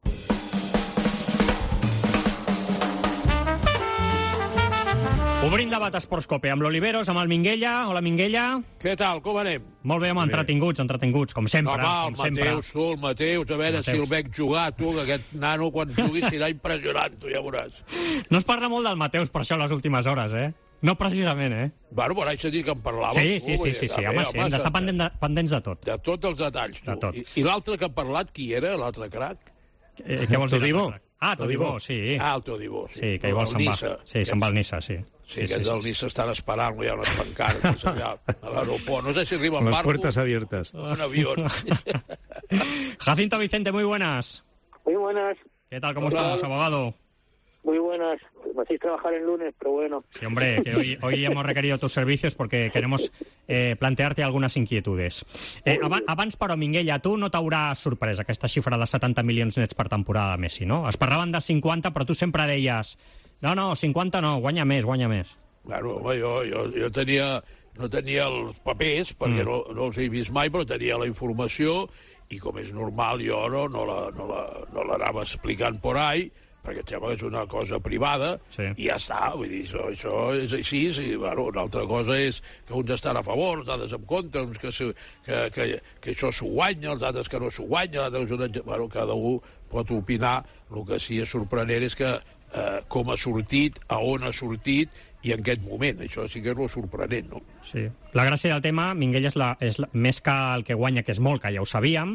Speaker 3: Obrim debat a Esportscope amb l'Oliveros, amb el Minguella. Hola, Minguella.
Speaker 22: Què tal, com anem?
Speaker 3: Molt bé, home, entretinguts, com sempre.
Speaker 22: Home, el Mateus, a veure si el veig jugar, tu, que aquest nano, quan jugui, serà impressionant, tu ja veuràs.
Speaker 3: No es parla molt del Mateus per això les últimes hores, No precisament,
Speaker 22: Bueno, però haig de dir que en parlàvem.
Speaker 3: Sí, home, hem d'estar pendents de tot.
Speaker 22: De tots els detalls, tu. I l'altre que ha parlat, qui era, l'altre crac?
Speaker 3: Què vols dir?
Speaker 22: Todibo.
Speaker 3: Todibo, sí.
Speaker 22: El Todibo, sí.
Speaker 3: Sí, que igual se'n va. Sí, se'n va al Niça, sí.
Speaker 22: Sí, aquests del Niça estan esperant, hi ha unes pancartes allà a l'aeroport. No sé si arriba en barco.
Speaker 16: Las puertas abiertas.
Speaker 22: Un avión.
Speaker 3: Jacinto Vicente, muy buenas.
Speaker 23: Muy buenas.
Speaker 3: ¿Qué tal, cómo estamos, abogado?
Speaker 2: Muy buenas. Me hacéis trabajar el lunes, pero bueno.
Speaker 3: Sí, hombre, que hoy hemos requerido tus servicios porque queremos plantear-te algunes inquietudes. Abans, però, Minguella, tu no t'haurà sorprès aquesta xifra de 70 milions nets per temporada de Messi, no? Es parlaven de 50, però tu sempre deies no, 50 no, guanya més.
Speaker 22: Claro, home, jo no tenia els papers, perquè no els he vist mai, però tenia la informació, i com és normal, jo no l'anava explicant por ahí, perquè em sembla que és una cosa privada, i ja està, vull dir, això és així, i bueno, una altra cosa és que uns estan a favor, els altres en contra, uns que això s'ho guanya, els altres que no s'ho guanya, bueno, cada un pot opinar. El que sí és sorprenent és que com ha sortit, a on ha sortit i en aquest moment. Això sí que és lo sorprenent, no?
Speaker 3: Sí. La gràcia del tema, Minguella, és més que el que guanya, que és molt, que ja ho sabíem,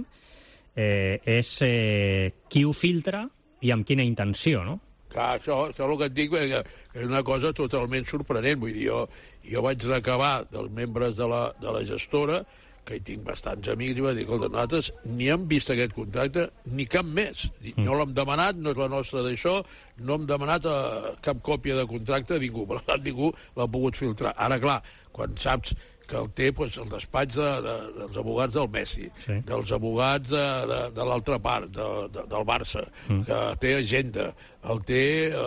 Speaker 3: és qui ho filtra i amb quina intenció, no?
Speaker 22: Clar, això és el que et dic, que és una cosa totalment sorprenent. Vull dir, jo vaig recabar dels membres de la gestora, que hi tinc bastants amics, i vaig dir, escolta, nosaltres ni hem vist aquest contracte ni cap més. No l'hem demanat, no és la nostra d'això, no hem demanat cap còpia de contracte a ningú, per tant ningú l'ha pogut filtrar. Ara, clar, quan saps que el té el despatx dels abogats del Messi, dels abogats de l'altra part, del Barça, que té agenda, el té...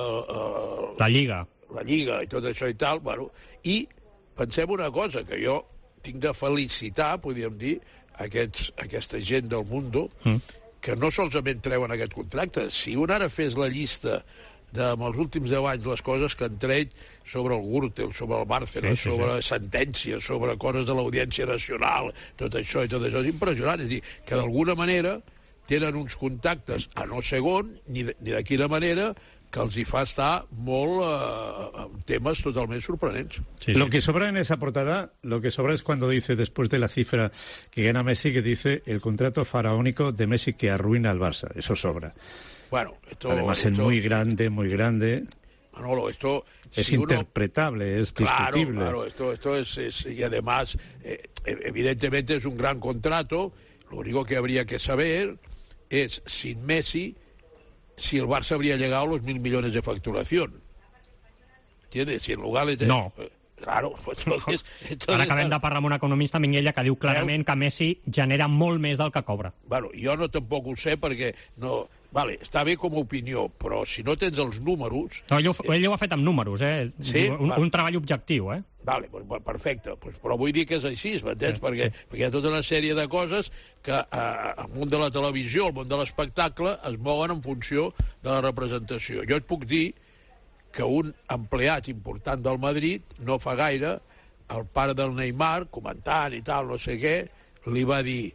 Speaker 3: La Lliga.
Speaker 22: La Lliga i tot això i tal, bueno, i pensem una cosa, que jo tinc de felicitar, podríem dir, aquesta gent del Mundo, que no solament treuen aquest contracte. Si un ara fes la llista amb els últims 10 anys les coses que han tret sobre el Gürtel, sobre el Bárcenas, sobre sentències, sobre coses de l'Audiència Nacional, tot això és impressionant. És a dir, que d'alguna manera tenen uns contactes a no sé on, ni de quina manera, que els hi fa estar molt en temes totalment sorprenents.
Speaker 16: Lo que sobra en esa portada, lo que sobra es cuando dice, después de la cifra que gana Messi, que dice el contrato faraónico de Messi que arruina al Barça. Eso sobra.
Speaker 22: Bueno,
Speaker 16: además es muy grande.
Speaker 22: Manolo, esto...
Speaker 16: Es interpretable, es discutible.
Speaker 22: Claro, esto es... Y además, evidentemente es un gran contrato. Lo único que habría que saber es, sin Messi, si el Barça habría llegado a los 1.000 millones de facturación. ¿Entiendes? Si en lugar de...
Speaker 3: No.
Speaker 22: Claro, pues entonces...
Speaker 3: Ara acabem de parlar amb un economista, Minguella, que diu clarament que Messi genera molt més del que cobra.
Speaker 22: Bueno, jo no tampoc ho sé, perquè no... Vale, està bé com a opinió, però si no tens els números...
Speaker 3: No, ell ho ha fet amb números,
Speaker 22: Sí?
Speaker 3: Un treball objectiu,
Speaker 22: Vale, pues, perfecte. Pues, però vull dir que és així, m'entens? Perquè hi ha tota una sèrie de coses que al món de la televisió, al món de l'espectacle, es mouen en funció de la representació. Jo et puc dir que un empleat important del Madrid no fa gaire, el pare del Neymar, comentant i tal, no sé què, li va dir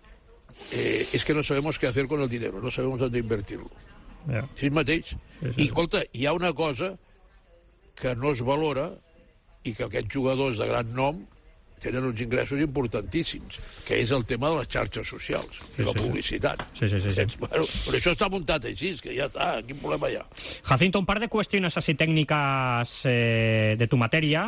Speaker 22: es que no sabemos qué hacer con el dinero, no sabemos dónde invertirlo. Així mateix. I, escolta, hi ha una cosa que no es valora i que aquests jugadors de gran nom tenen uns ingressos importantíssims, que és el tema de les xarxes socials i la publicitat.
Speaker 3: Sí.
Speaker 22: Bueno, però això està muntat així, que ja està, quin problema hi ha?
Speaker 3: Jacinto, un par de cuestiones así técnicas de tu materia.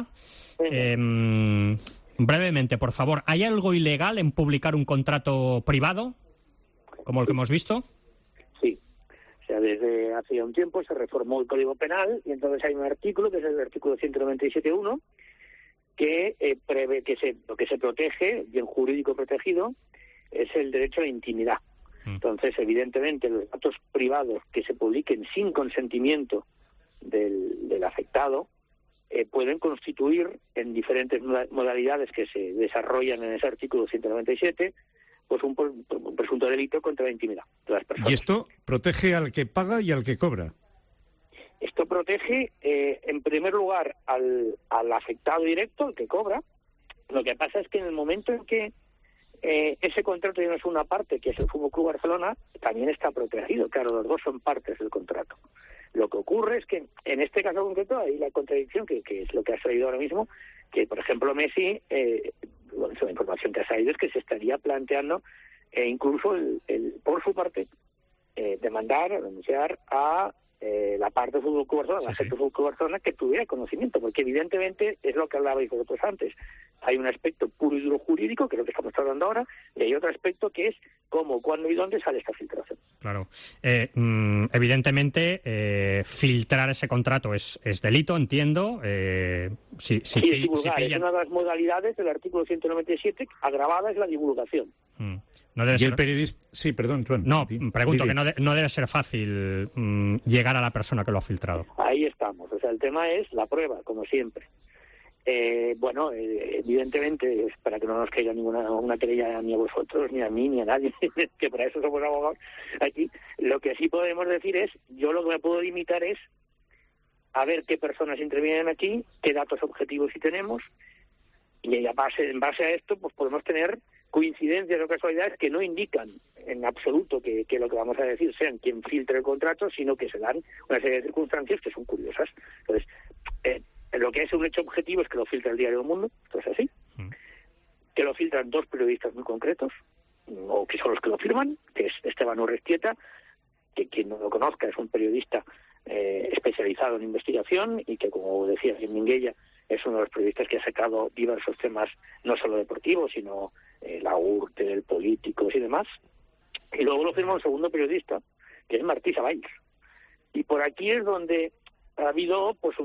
Speaker 3: Brevemente, por favor, ¿hay algo ilegal en publicar un contrato privado, como el que hemos visto?
Speaker 2: Sí. O sea, desde hace un tiempo se reformó el Código Penal y entonces hay un artículo, que es el artículo 197.1, que prevé que lo que se protege, bien jurídico protegido, es el derecho a la intimidad. Entonces, evidentemente, los datos privados que se publiquen sin consentimiento del afectado pueden constituir en diferentes modalidades que se desarrollan en ese artículo 197 pues un presunto delito contra la intimidad de las personas.
Speaker 16: ¿Y esto protege al que paga y al que cobra?
Speaker 2: Esto protege, en primer lugar, al afectado directo, el que cobra. Lo que pasa es que en el momento en que ese contrato ya no es una parte, que es el Fútbol Club Barcelona, también está protegido. Claro, los dos son partes del contrato. Lo que ocurre es que, en este caso concreto, hay la contradicción, que es lo que has traído ahora mismo, que, por ejemplo, Messi, la información que ha salido es que se estaría planteando incluso por su parte, demandar o denunciar a la parte del Fútbol Club Barcelona, la gente del Fútbol Club Barcelona, que tuviera conocimiento, porque evidentemente es lo que hablabais vosotros antes. Hay un aspecto puro y duro jurídico, que es lo que estamos hablando ahora, y hay otro aspecto que es cómo, cuándo y dónde sale esta filtración.
Speaker 3: Claro. Evidentemente, filtrar ese contrato es delito, entiendo.
Speaker 2: Sí, es divulgar. Es una de las modalidades del artículo 197, agravada es la divulgación.
Speaker 3: No debe ser...
Speaker 16: el periodista... Sí, perdón, Joan.
Speaker 3: No, pregunto que no debe ser fácil llegar a la persona que lo ha filtrado.
Speaker 2: Ahí estamos. O sea, el tema es la prueba, como siempre. Evidentemente, para que no nos caiga una querella ni a vosotros, ni a mí, ni a nadie, que para eso somos abogados aquí, lo que sí podemos decir es, yo lo que me puedo limitar es a ver qué personas intervienen aquí, qué datos objetivos sí tenemos, y en base a esto pues podemos tener coincidencias o casualidades que no indican en absoluto que lo que vamos a decir sean quien filtre el contrato, sino que se dan una serie de circunstancias que son curiosas. Entonces, lo que es un hecho objetivo es que lo filtra el Diario del Mundo, esto es así, que lo filtran dos periodistas muy concretos, o que son los que lo firman, que es Esteban Urrestieta, que quien no lo conozca es un periodista especializado en investigación y que, como decía Minguella, es uno de los periodistas que ha sacado diversos temas, no solo deportivos, sino la URTE, políticos y demás. Y luego lo firma un segundo periodista, que es Martí Saballs. Y por aquí es donde ha habido, pues,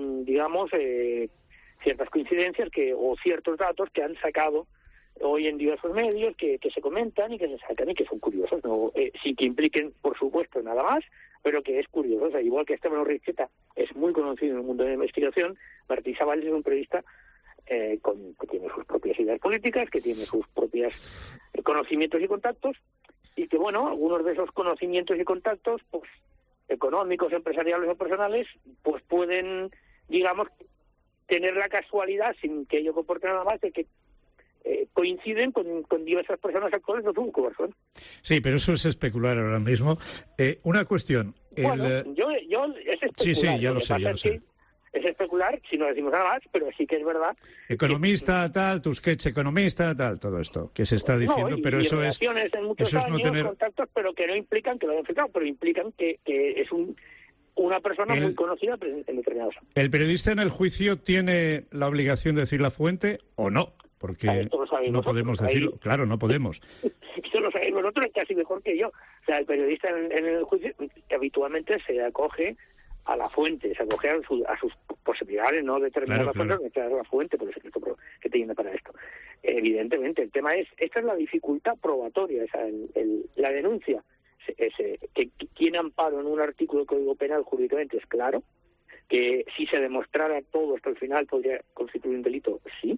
Speaker 2: ciertas coincidencias o ciertos datos que han sacado hoy en diversos medios, que se comentan y que se sacan y que son curiosos, ¿no? Sin que impliquen, por supuesto, nada más, pero que es curioso. O sea, igual que Esteban Urrestieta es muy conocido en el mundo de la investigación, Martí Saballs es un periodista que tiene sus propias ideas políticas, que tiene sus propios conocimientos y contactos, y que, bueno, algunos de esos conocimientos y contactos, pues, económicos, empresariales o personales, pues pueden, digamos, tener la casualidad, sin que ello comporte nada más, de que coinciden con diversas personas actuales de fútbol Barcelona.
Speaker 16: Sí, pero eso es especular ahora mismo. Una cuestión.
Speaker 2: Bueno, yo es especular.
Speaker 16: Sí, ya lo sé.
Speaker 2: Es especular, si no decimos nada más, pero sí que es verdad.
Speaker 16: Economista, tal, Tusquets, economista, tal, todo esto que se está diciendo, pero eso es...
Speaker 2: en muchos años, no tener contactos, pero que no implican que lo hayan filtrado, pero implican que es una persona muy conocida en determinados años.
Speaker 16: ¿El periodista en el juicio tiene la obligación de decir la fuente o no? Porque no podemos decirlo. Claro, no podemos.
Speaker 2: Esto lo sabéis vosotros casi mejor que yo. O sea, el periodista en el juicio habitualmente se acoge a la fuente, se acoge a sus posibilidades, no determinadas cosas, a la fuente, por el secreto que tiene para esto. Evidentemente, el tema es, esta es la dificultad probatoria, la denuncia, que tiene amparo en un artículo del Código Penal jurídicamente es claro, que si se demostrara todo hasta el final podría constituir un delito, sí,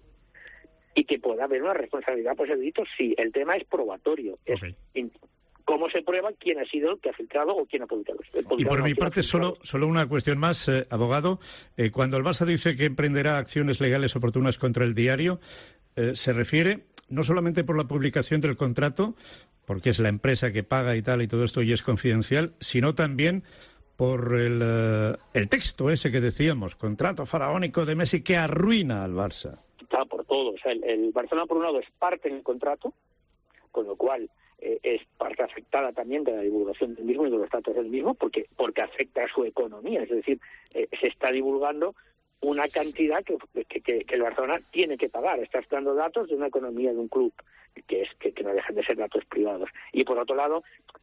Speaker 2: y que pueda haber una responsabilidad por ese delito, sí. El tema es probatorio, es cómo se prueba quién ha sido el que ha filtrado o quién ha publicado.
Speaker 16: Y por mi parte, solo una cuestión más, abogado. Cuando el Barça dice que emprenderá acciones legales oportunas contra el Diario, se refiere no solamente por la publicación del contrato, porque es la empresa que paga y tal y todo esto y es confidencial, sino también por el texto ese que decíamos, contrato faraónico de Messi que arruina al Barça.
Speaker 2: Está por todo. O sea, el Barcelona, por un lado, es parte en el contrato, con lo cual es parte afectada también de la divulgación del mismo y de los datos del mismo, porque afecta a su economía. Es decir, se está divulgando una cantidad que el Barcelona tiene que pagar. Estás dando datos de una economía de un club que no dejan de ser datos privados. Y por otro lado,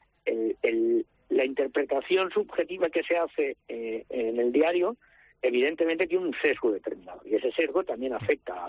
Speaker 2: la interpretación subjetiva que se hace en el diario evidentemente tiene un sesgo determinado, y ese sesgo también afecta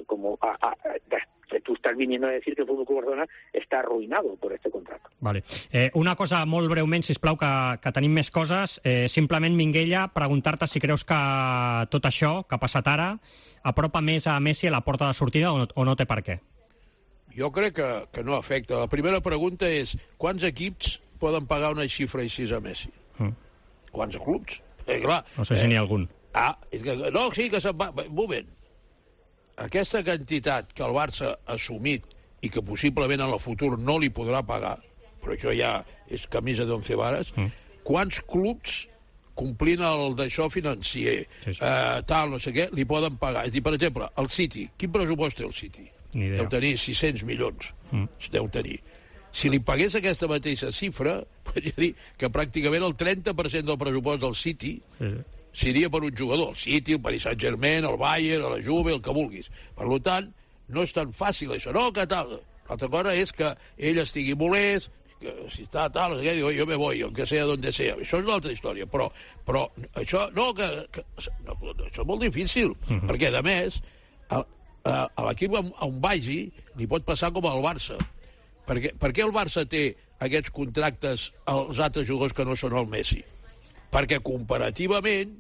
Speaker 2: tú estás viniendo a decir que el Fútbol Club Barcelona està arruïnado por este contrato.
Speaker 3: Vale. Una cosa molt breument, sisplau, que tenim més coses. Simplement, Minguella, preguntar-te si creus que tot això que ha passat ara apropa més a Messi a la porta de sortida o no té per què?
Speaker 22: Jo crec que no afecta. La primera pregunta és quants equips poden pagar una xifra així a Messi? Quants clubs? Clar,
Speaker 3: no sé si n'hi ha algun.
Speaker 22: No, sí que se'n va... Un moment. Aquesta quantitat que el Barça ha assumit i que possiblement en el futur no li podrà pagar, però això ja és camisa d'11 vares, quants clubs complint el d'això financer, tal, no sé què, li poden pagar? És a dir, per exemple, el City, quin pressupost té el City? Deu tenir 600 milions. Deu tenir. Si li pagués aquesta mateixa xifra, podria dir que pràcticament el 30% del pressupost del City seria per un jugador, el City, el Paris Saint-Germain, el Bayern, la Juve, el que vulguis. Per tant, no és tan fàcil això. No, que tal? L'altra cosa és que ell estigui molest, si està tal, digo, yo me voy, aunque sea donde sea. Això és una altra història, però això no, això és molt difícil, perquè, a més, a l'equip on vagi li pot passar com al Barça. Per què el Barça té aquests contractes als altres jugadors que no són el Messi? Perquè comparativament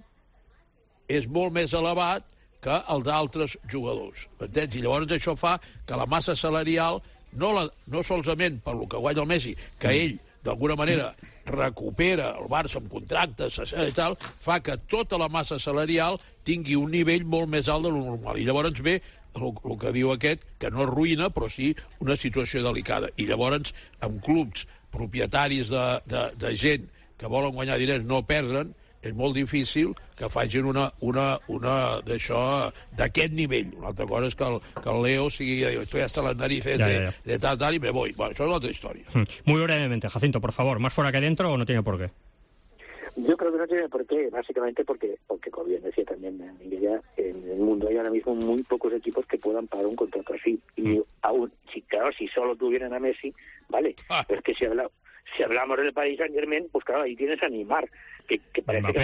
Speaker 22: és molt més elevat que el d'altres jugadors. M'entens? I llavors això fa que la massa salarial, no solament per lo que guanya el Messi, que ell, d'alguna manera, recupera el Barça amb contractes i tal, fa que tota la massa salarial tingui un nivell molt més alt de lo normal. I llavors ve el que diu aquest, que no és ruïna, però sí una situació delicada. I llavors, amb clubs propietaris de gent que volen guanyar diners, no perdren, és molt difícil que facin una d'això d'aquest nivell. Una altra cosa és que el Leo sigui, estoy hasta las narices de tal y me voy. Bueno, eso es otra historia.
Speaker 3: Muy brevemente, Jacinto, por favor, ¿más fuera que dentro o no tiene por qué?
Speaker 2: Yo creo que no tiene por qué, básicamente porque como bien decía también Miguel, en el mundo hay ahora mismo muy pocos equipos que puedan pagar un contrato así. Y aún, si solo tuvieran a Messi, vale, pero es que si hablamos del Paris Saint-Germain, pues claro, ahí tienes a Neymar, que parece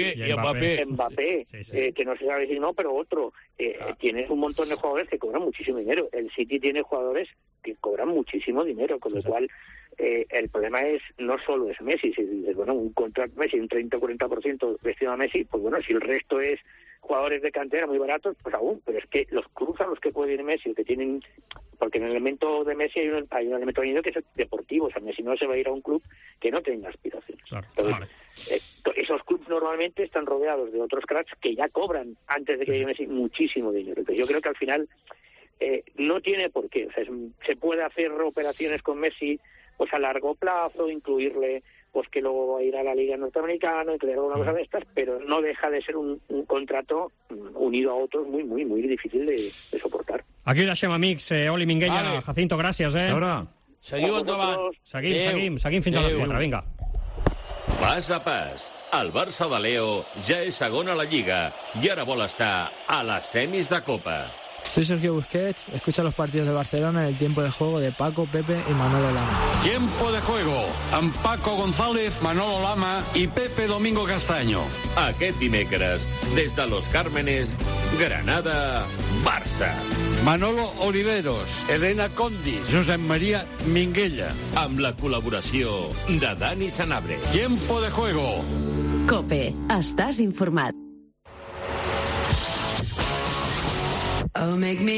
Speaker 2: que Mbappé, que no se sabe si no, pero otro. Tienes un montón de jugadores que cobran muchísimo dinero. El City tiene jugadores que cobran muchísimo dinero, con lo cual el problema es no solo es Messi. Si dices, bueno, un contrato Messi, un 30 o 40% destinado a Messi, pues bueno, si el resto es jugadores de cantera muy baratos, pues aún, pero es que los clubes a los que puede ir Messi, que tienen, porque en el elemento de Messi hay un elemento añadido que es deportivo. O sea, Messi no se va a ir a un club que no tenga aspiraciones.
Speaker 3: Claro.
Speaker 2: Entonces, esos clubes normalmente están rodeados de otros cracks que ya cobran antes de que llegue Messi muchísimo dinero. Entonces yo creo que al final no tiene por qué. O sea, se puede hacer operaciones con Messi pues a largo plazo, incluirle pues que luego va a ir a la Liga Norteamericana, incluir alguna cosa de estas, pero no deja de ser un contrato unido a otros muy, muy, muy difícil de soportar.
Speaker 3: Aquí ho deixem, amics. Oli Minguella, Jacinto, gràcies.
Speaker 16: Ara.
Speaker 22: Seguiu endavant.
Speaker 3: Seguim fins a les 4, vinga.
Speaker 4: Pas a pas, el Barça de Leo ja és segon a la Lliga i ara vol estar a les semis de Copa.
Speaker 5: Soy Sergio Busquets, escucha los partidos de Barcelona en el tiempo de juego de Paco, Pepe y Manolo Lama.
Speaker 7: Tiempo de juego amb Paco González, Manolo Lama i Pepe Domingo Castaño.
Speaker 4: Aquest dimecres, des de Los Cármenes, Granada, Barça.
Speaker 7: Manolo Oliveros, Elena Condis, Josep María Minguella.
Speaker 4: Amb la col·laboració de Dani Sanabria.
Speaker 7: Tiempo de juego.
Speaker 17: COPE. Estàs informat.
Speaker 3: Oh,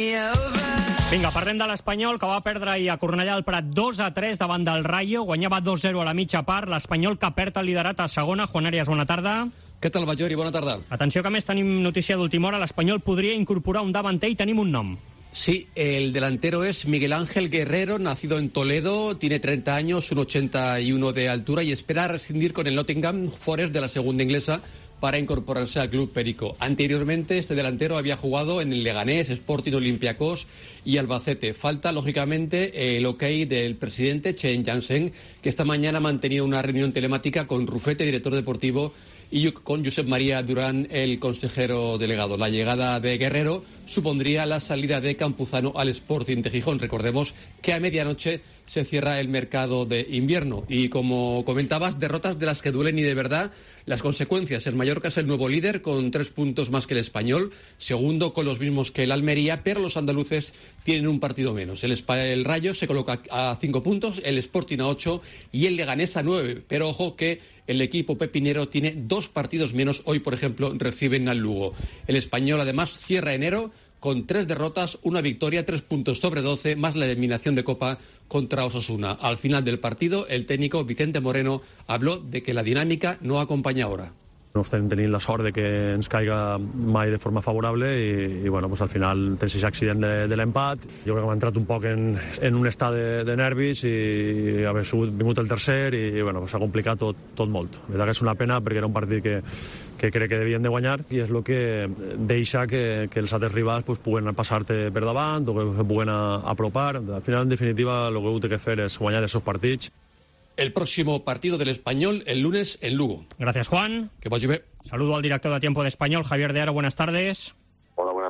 Speaker 3: vinga, parlem de l'Espanyol, que va perdre ahir a Cornellà al Prat 2-3 davant del Rayo. Guanyava 2-0 a la mitja part. L'Espanyol que perd el liderat a segona. Juan Arias, bona tarda.
Speaker 23: Què tal, Ballori? Bona tarda.
Speaker 3: Atenció, que a més tenim notícia d'última hora. L'Espanyol podria incorporar un davanter i tenim un nom.
Speaker 23: Sí, el delantero es Miguel Ángel Guerrero, nacido en Toledo, tiene 30 años, 1,81 de altura y espera rescindir con el Nottingham Forest de la segunda inglesa para incorporarse al club perico. Anteriormente, este delantero había jugado en el Leganés, Sporting, Olympiacos y Albacete. Falta, lógicamente, el ok del presidente, Chen Jansen, que esta mañana ha mantenido una reunión telemática con Rufete, director deportivo, y con Josep María Durán, el consejero delegado. La llegada de Guerrero supondría la salida de Campuzano al Sporting de Gijón. Recordemos que a medianoche se cierra el mercado de invierno. Y como comentabas, derrotas de las que duelen y de verdad. Las consecuencias: el Mallorca es el nuevo líder con 3 puntos más que el Español, segundo con los mismos que el Almería, pero los andaluces tienen un partido menos. El Rayo se coloca a 5 puntos, el Sporting a 8 y el Leganés a 9. Pero ojo que el equipo pepinero tiene 2 partidos menos. Hoy, por ejemplo, reciben al Lugo. El Español, además, cierra enero con 3 derrotas, 1 victoria, 3 puntos sobre 12, más la eliminación de Copa contra Osasuna. Al final del partido, el técnico Vicente Moreno habló de que la dinámica no acompaña ahora.
Speaker 24: No estem tenint la sort de que ens caiga mai de forma favorable i bueno, pues al final tens aquest accident de l'empat. Jo crec que m'ha entrat un poc en un estat de nervis i haver vingut el tercer i bueno, s'ha complicat tot molt. La veritat que és una pena perquè era un partit que crec que devien de guanyar i és el que deixa que els altres rivals pues, puguen passar-te per davant o que se puguen apropar. Al final, en definitiva, el que heu de fer és guanyar aquests partits.
Speaker 23: El próximo partido del Español el lunes en Lugo.
Speaker 3: Gracias, Juan.
Speaker 23: Que vaya bien.
Speaker 3: Saludo al director de Tiempo de Español, Javier de Aro. Buenas tardes.
Speaker 25: Hola, buenas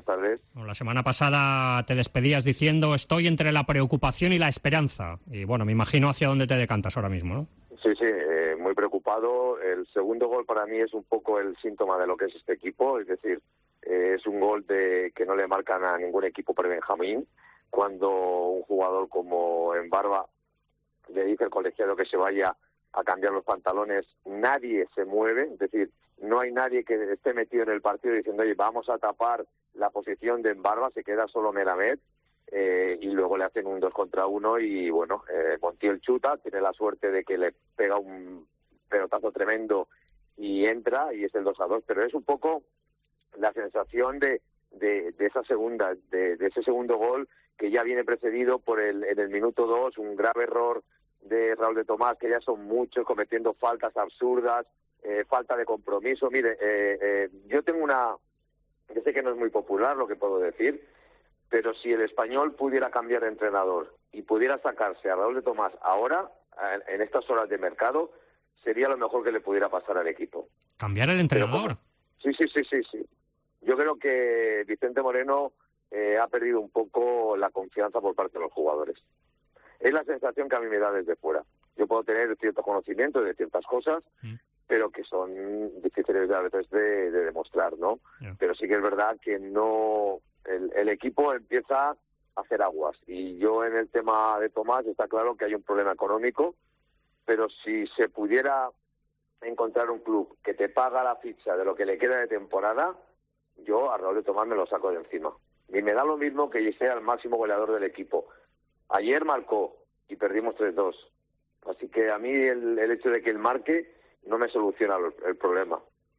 Speaker 6: buenas tardes.
Speaker 3: La semana pasada te despedías diciendo estoy entre la preocupación y la esperanza. Y bueno, me imagino hacia dónde te decantas ahora mismo, ¿no?
Speaker 6: Sí, muy preocupado. El segundo gol para mí es un poco el síntoma de lo que es este equipo, es decir, es un gol que no le marcan a ningún equipo pre-Benjamín, cuando un jugador como Embarba le dice al colegiado que se vaya a cambiar los pantalones, nadie se mueve, es decir, no hay nadie que esté metido en el partido diciendo, oye, vamos a tapar la posición de Embarba, se queda solo Meramed, y luego le hacen un 2 contra 1 y bueno, Montiel chuta, tiene la suerte de que le pega un pelotazo tremendo y entra y es el 2-2, pero es un poco la sensación de esa segunda, de ese segundo gol que ya viene precedido por en el minuto 2, un grave error de Raúl de Tomás, que ya son muchos, cometiendo faltas absurdas, falta de compromiso. Mire, yo sé que no es muy popular lo que puedo decir, pero si el Español pudiera cambiar de entrenador y pudiera sacarse a Raúl de Tomás ahora, en estas horas de mercado, sería lo mejor que le pudiera pasar al equipo.
Speaker 3: ¿Cambiar el entrenador?
Speaker 6: Sí. Yo creo que Vicente Moreno ha perdido un poco la confianza por parte de los jugadores. Es la sensación que a mí me da desde fuera. Yo puedo tener cierto conocimiento de ciertas cosas, pero que son difíciles a veces de demostrar, ¿no? Yeah. Pero sí que es verdad que no... El equipo empieza a hacer aguas. Y yo en el tema de Tomás está claro que hay un problema económico, pero si se pudiera encontrar un club que te paga la ficha de lo que le queda de temporada, yo a Raúl de Tomás me lo saco de encima. Y me da lo mismo que sea el máximo goleador del equipo. Ayer marcó y perdimos 3-2. Así que a mí el hecho de que él marque no me soluciona el problema.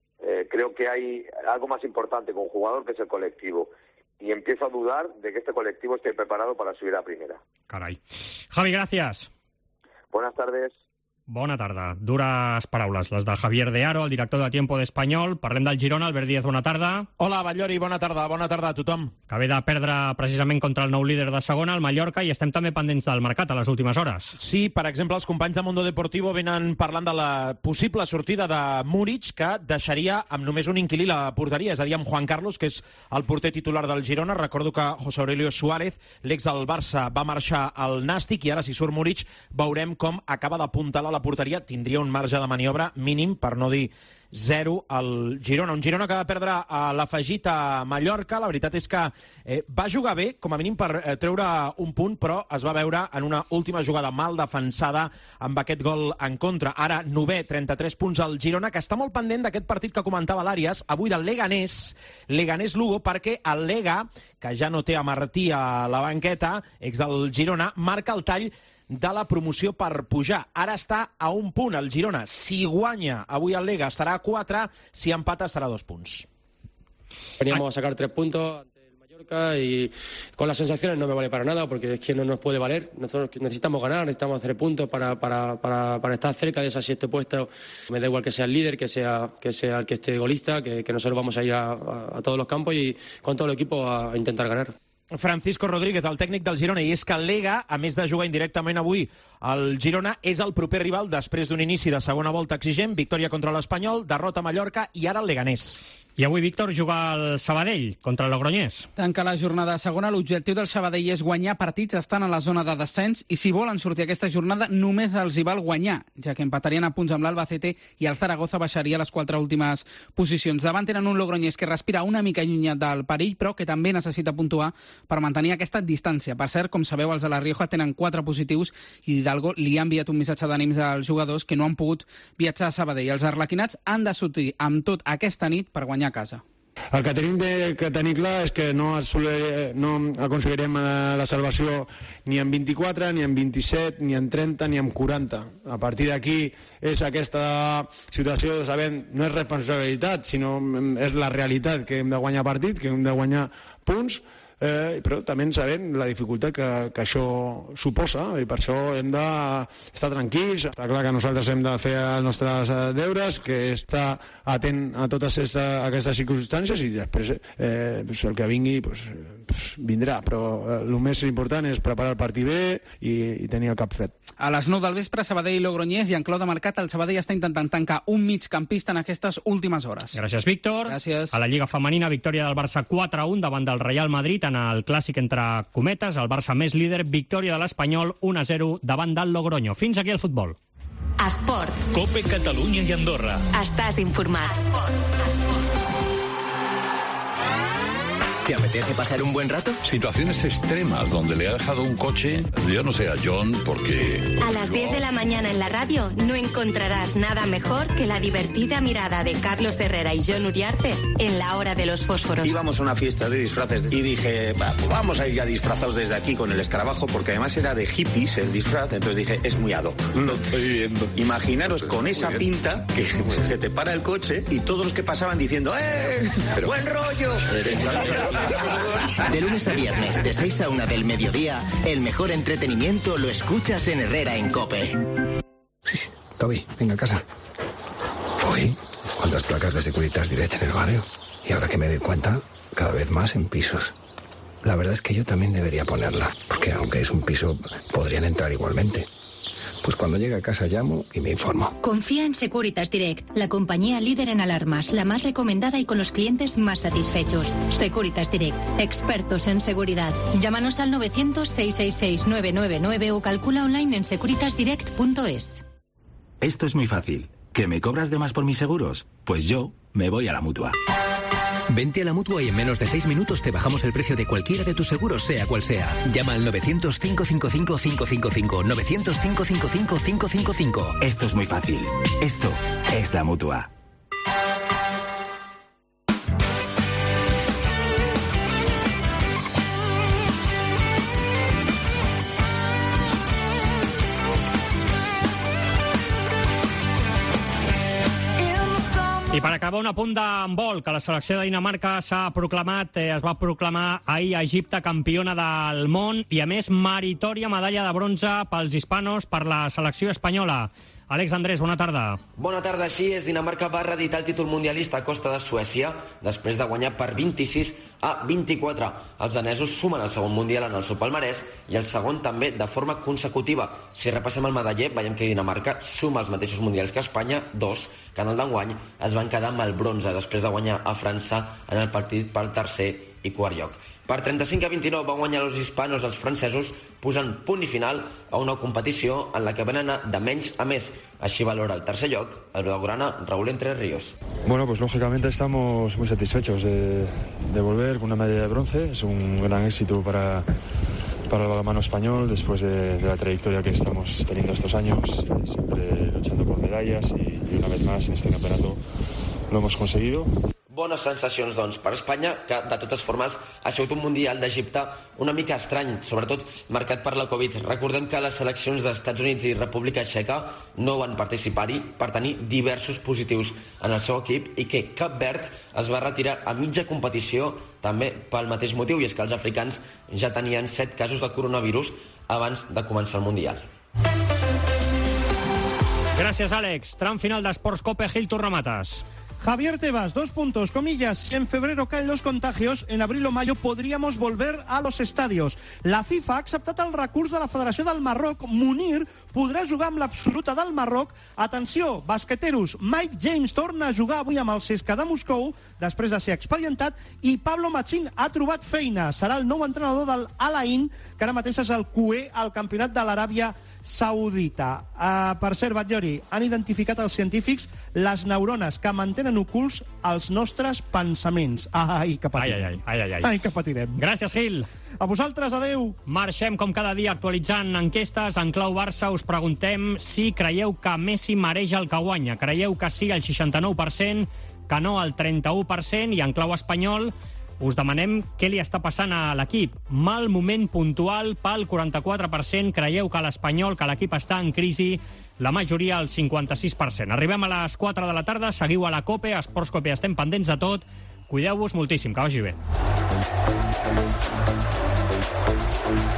Speaker 6: Creo que hay algo más importante con un jugador que es el colectivo. Y empiezo a dudar de que este colectivo esté preparado para subir a primera.
Speaker 3: Carai. Javi, gràcies.
Speaker 6: Buenas tardes.
Speaker 3: Bona tarda. Dures paraules, les de Javier de Aro, el director de Tiempo d'Espanyol. Parlem del Girona. Albert Díaz, bona tarda.
Speaker 8: Hola, Batllori, bona tarda a tothom.
Speaker 3: Que ve de perdre precisament contra el nou líder de segona, el Mallorca, i estem també pendents del mercat a les últimes hores.
Speaker 8: Sí, per exemple, els companys de Mundo Deportivo venen parlant de la possible sortida de Múrich, que deixaria amb només un inquilí la porteria, és a dir, amb Juan Carlos, que és el porter titular del Girona. Recordo que José Aurelio Suárez, l'ex del Barça, va marxar al Nàstic, i ara, si surt Múrich, veurem com acaba d'apuntalar la porteria. Tindria un marge de maniobra mínim, per no dir zero, al Girona. Un Girona que ha de perdre l'afegit a Mallorca. La veritat és que va jugar bé, com a mínim per treure un punt, però es va veure en una última jugada mal defensada amb aquest gol en contra. Ara, 9è, 33 punts al Girona, que està molt pendent d'aquest partit que comentava l'Àries, avui del Leganés-Lugo, perquè el Lega, que ja no té a Martí a la banqueta, ex del Girona, marca el tall de la promoció per pujar. Ara està a un punt el Girona. Si guanya avui el Lega estarà a 4, si empata estarà a 2 punts.
Speaker 9: Veníamos a sacar 3 puntos ante el Mallorca y con las sensaciones no me vale para nada, porque es que no nos puede valer. Nosotros necesitamos ganar, necesitamos hacer puntos para estar cerca de esas 7 puestos. Me da igual que sea el líder, que sea el que esté golista, que nosotros vamos a ir a todos los campos y con todo el equipo a intentar ganar.
Speaker 8: Francisco Rodríguez, el tècnic del Girona, i és que el Lega, a més de jugar indirectament avui al Girona, és el proper rival després d'un inici de segona volta exigent, victòria contra l'Espanyol, derrota a Mallorca i ara el Leganés.
Speaker 3: I avui, Víctor, juga al Sabadell contra el Logroñés.
Speaker 13: Tanca la jornada segona. L'objectiu del Sabadell és guanyar partits estant a la zona de descens i si volen sortir aquesta jornada només els hi val guanyar, ja que empatarien a punts amb l'Albacete i el Zaragoza baixaria a les 4 últimes posicions. Davant tenen un Logroñés que respira una mica allunyat del perill, però que també necessita puntuar per mantenir aquesta distància. Per cert, com sabeu, els de la Rioja tenen 4 positius i Hidalgo li ha enviat un missatge d'ànims als jugadors que no han pogut viatjar a Sabadell. Els arlequinats han de sortir amb tot aquesta nit per guanyar a casa.
Speaker 10: El que tenim que tenir clar és que no aconseguirem la salvació ni en 24, ni en 27, ni en 30, ni en 40. A partir d'aquí és aquesta situació de saber, no és responsabilitat, sinó és la realitat, que hem de guanyar partit, que hem de guanyar punts, però també sabent la dificultat que això suposa, i per això hem d'estar tranquils. Està clar que nosaltres hem de fer els nostres deures, que estar atent a totes aquestes circumstàncies, i després el que vingui vindrà, però el més important és preparar el partit bé i tenir el cap fred.
Speaker 13: A les 9 del vespre, Sabadell-Logroñés, i en clau de mercat el Sabadell està intentant tancar un migcampista en aquestes últimes hores.
Speaker 3: Gràcies, Víctor.
Speaker 13: Gràcies.
Speaker 3: A la Lliga Femenina, victòria del Barça 4-1 davant del Real Madrid en el clàssic entre cometes. El Barça més líder, victòria de l'Espanyol 1-0 davant del Logroño. Fins aquí el futbol.
Speaker 17: Esports.
Speaker 11: COPE Catalunya i Andorra.
Speaker 17: Estàs informat.
Speaker 11: ¿Te apetece pasar un buen rato? Situaciones extremas donde le ha dejado un coche, yo no sé, a John, porque...
Speaker 17: A las 10 de la mañana en la radio no encontrarás nada mejor que la divertida mirada de Carlos Herrera y John Uriarte en La Hora de los Fósforos.
Speaker 12: Íbamos a una fiesta de disfraces y dije, pues vamos a ir ya disfrazados desde aquí con el escarabajo, porque además era de hippies el disfraz, entonces dije, es muy ad hoc.
Speaker 11: Lo estoy viendo.
Speaker 12: Imaginaros con esa pinta que se te para el coche y todos los que pasaban diciendo, Pero, ¡buen rollo!
Speaker 11: De lunes a viernes, de 6 a 1 del mediodía, el mejor entretenimiento lo escuchas en Herrera en COPE.
Speaker 18: Toby, venga a casa. Uy, cuántas placas de Securitas Direct en el barrio. Y ahora que me doy cuenta, cada vez más en pisos. La verdad es que yo también debería ponerla, porque aunque es un piso, podrían entrar igualmente. Pues cuando llegue a casa llamo y me informo.
Speaker 19: Confía en Securitas Direct, la compañía líder en alarmas, la más recomendada y con los clientes más satisfechos. Securitas Direct, expertos en seguridad. Llámanos al 900-666-999 o calcula online en securitasdirect.es.
Speaker 14: Esto es muy fácil. ¿Que me cobras de más por mis seguros? Pues yo me voy a la Mutua.
Speaker 11: Vente a la Mutua y en menos de 6 minutos te bajamos el precio de cualquiera de tus seguros, sea cual sea. Llama al 900-555-555. 900-555-555.
Speaker 14: Esto es muy fácil. Esto es la Mutua.
Speaker 3: I per acabar, un apunt d'handbol, que la selecció de Dinamarca s'ha proclamat, es va proclamar ahir a Egipte campiona del món i, a més, meritòria medalla de bronze pels hispanos per la selecció espanyola. Àlex Andrés, bona tarda.
Speaker 15: Bona tarda. Així és, Dinamarca va reeditar el títol mundialista a costa de Suècia després de guanyar per 26-24. Els danesos sumen el segon mundial en el seu palmarès i el segon també de forma consecutiva. Si repassem el medaller, veiem que Dinamarca suma els mateixos mundials que Espanya, 2, que en el d'enguany es van quedar amb el bronze després de guanyar a França en el partit pel tercer i quart lloc. Per 35-29 van guanyar els hispanos els francesos, posant punt i final a una competició en la que van anar de menys a més. Així valora el tercer lloc el blaugrana Raúl Entre Ríos.
Speaker 25: Bueno, pues lógicamente estamos muy satisfechos de volver con una medalla de bronce. Es un gran éxito para el balonmano español después de la trayectoria que estamos teniendo estos años, siempre luchando por medallas y una vez más en este campeonato lo hemos conseguido.
Speaker 15: Bones sensacions, doncs, per Espanya, que, de totes formes, ha sigut un Mundial d'Egipte una mica estrany, sobretot marcat per la Covid. Recordem que les seleccions dels Estats Units i República Txeca no van participar-hi per tenir diversos positius en el seu equip i que Cap Verd es va retirar a mitja competició també pel mateix motiu, i és que els africans ja tenien 7 casos de coronavirus abans de començar el Mundial.
Speaker 3: Gràcies, Àlex. Tram final d'Esports COPE, Gil Torramatas.
Speaker 26: Javier Tebas, 2 puntos, comillas, si en febrero caen los contagios, en abril o mayo podríamos volver a los estadios. La FIFA ha acceptat el recurs de la Federació del Marroc. Munir podrà jugar amb l'absoluta del Marroc. Atenció, basqueteros, Mike James torna a jugar avui amb el CSKA de Moscou després de ser expedientat, i Pablo Machín ha trobat feina. Serà el nou entrenador del Al Ain, que ara mateix és el QE al campionat de l'Aràbia Saudita. Per cert, Batllori, han identificat els científics les neurones que mantenen ocults els nostres pensaments. Ai, que patirem. Ai, que patirem.
Speaker 3: Gràcies, Gil.
Speaker 26: A vosaltres, adeu.
Speaker 3: Marxem, com cada dia, actualitzant enquestes. En clau Barça us preguntem si creieu que Messi mereix el que guanya. Creieu que sí, el 69%, que no, el 31%, i en clau espanyol us demanem què li està passant a l'equip. Mal moment puntual pel 44%. Creieu que l'Espanyol, que l'equip està en crisi, la majoria al 56%. Arribem a les 4 de la tarda, seguiu a la COPE, a Esports COPE, estem pendents de tot. Cuideu-vos moltíssim, que vagi bé.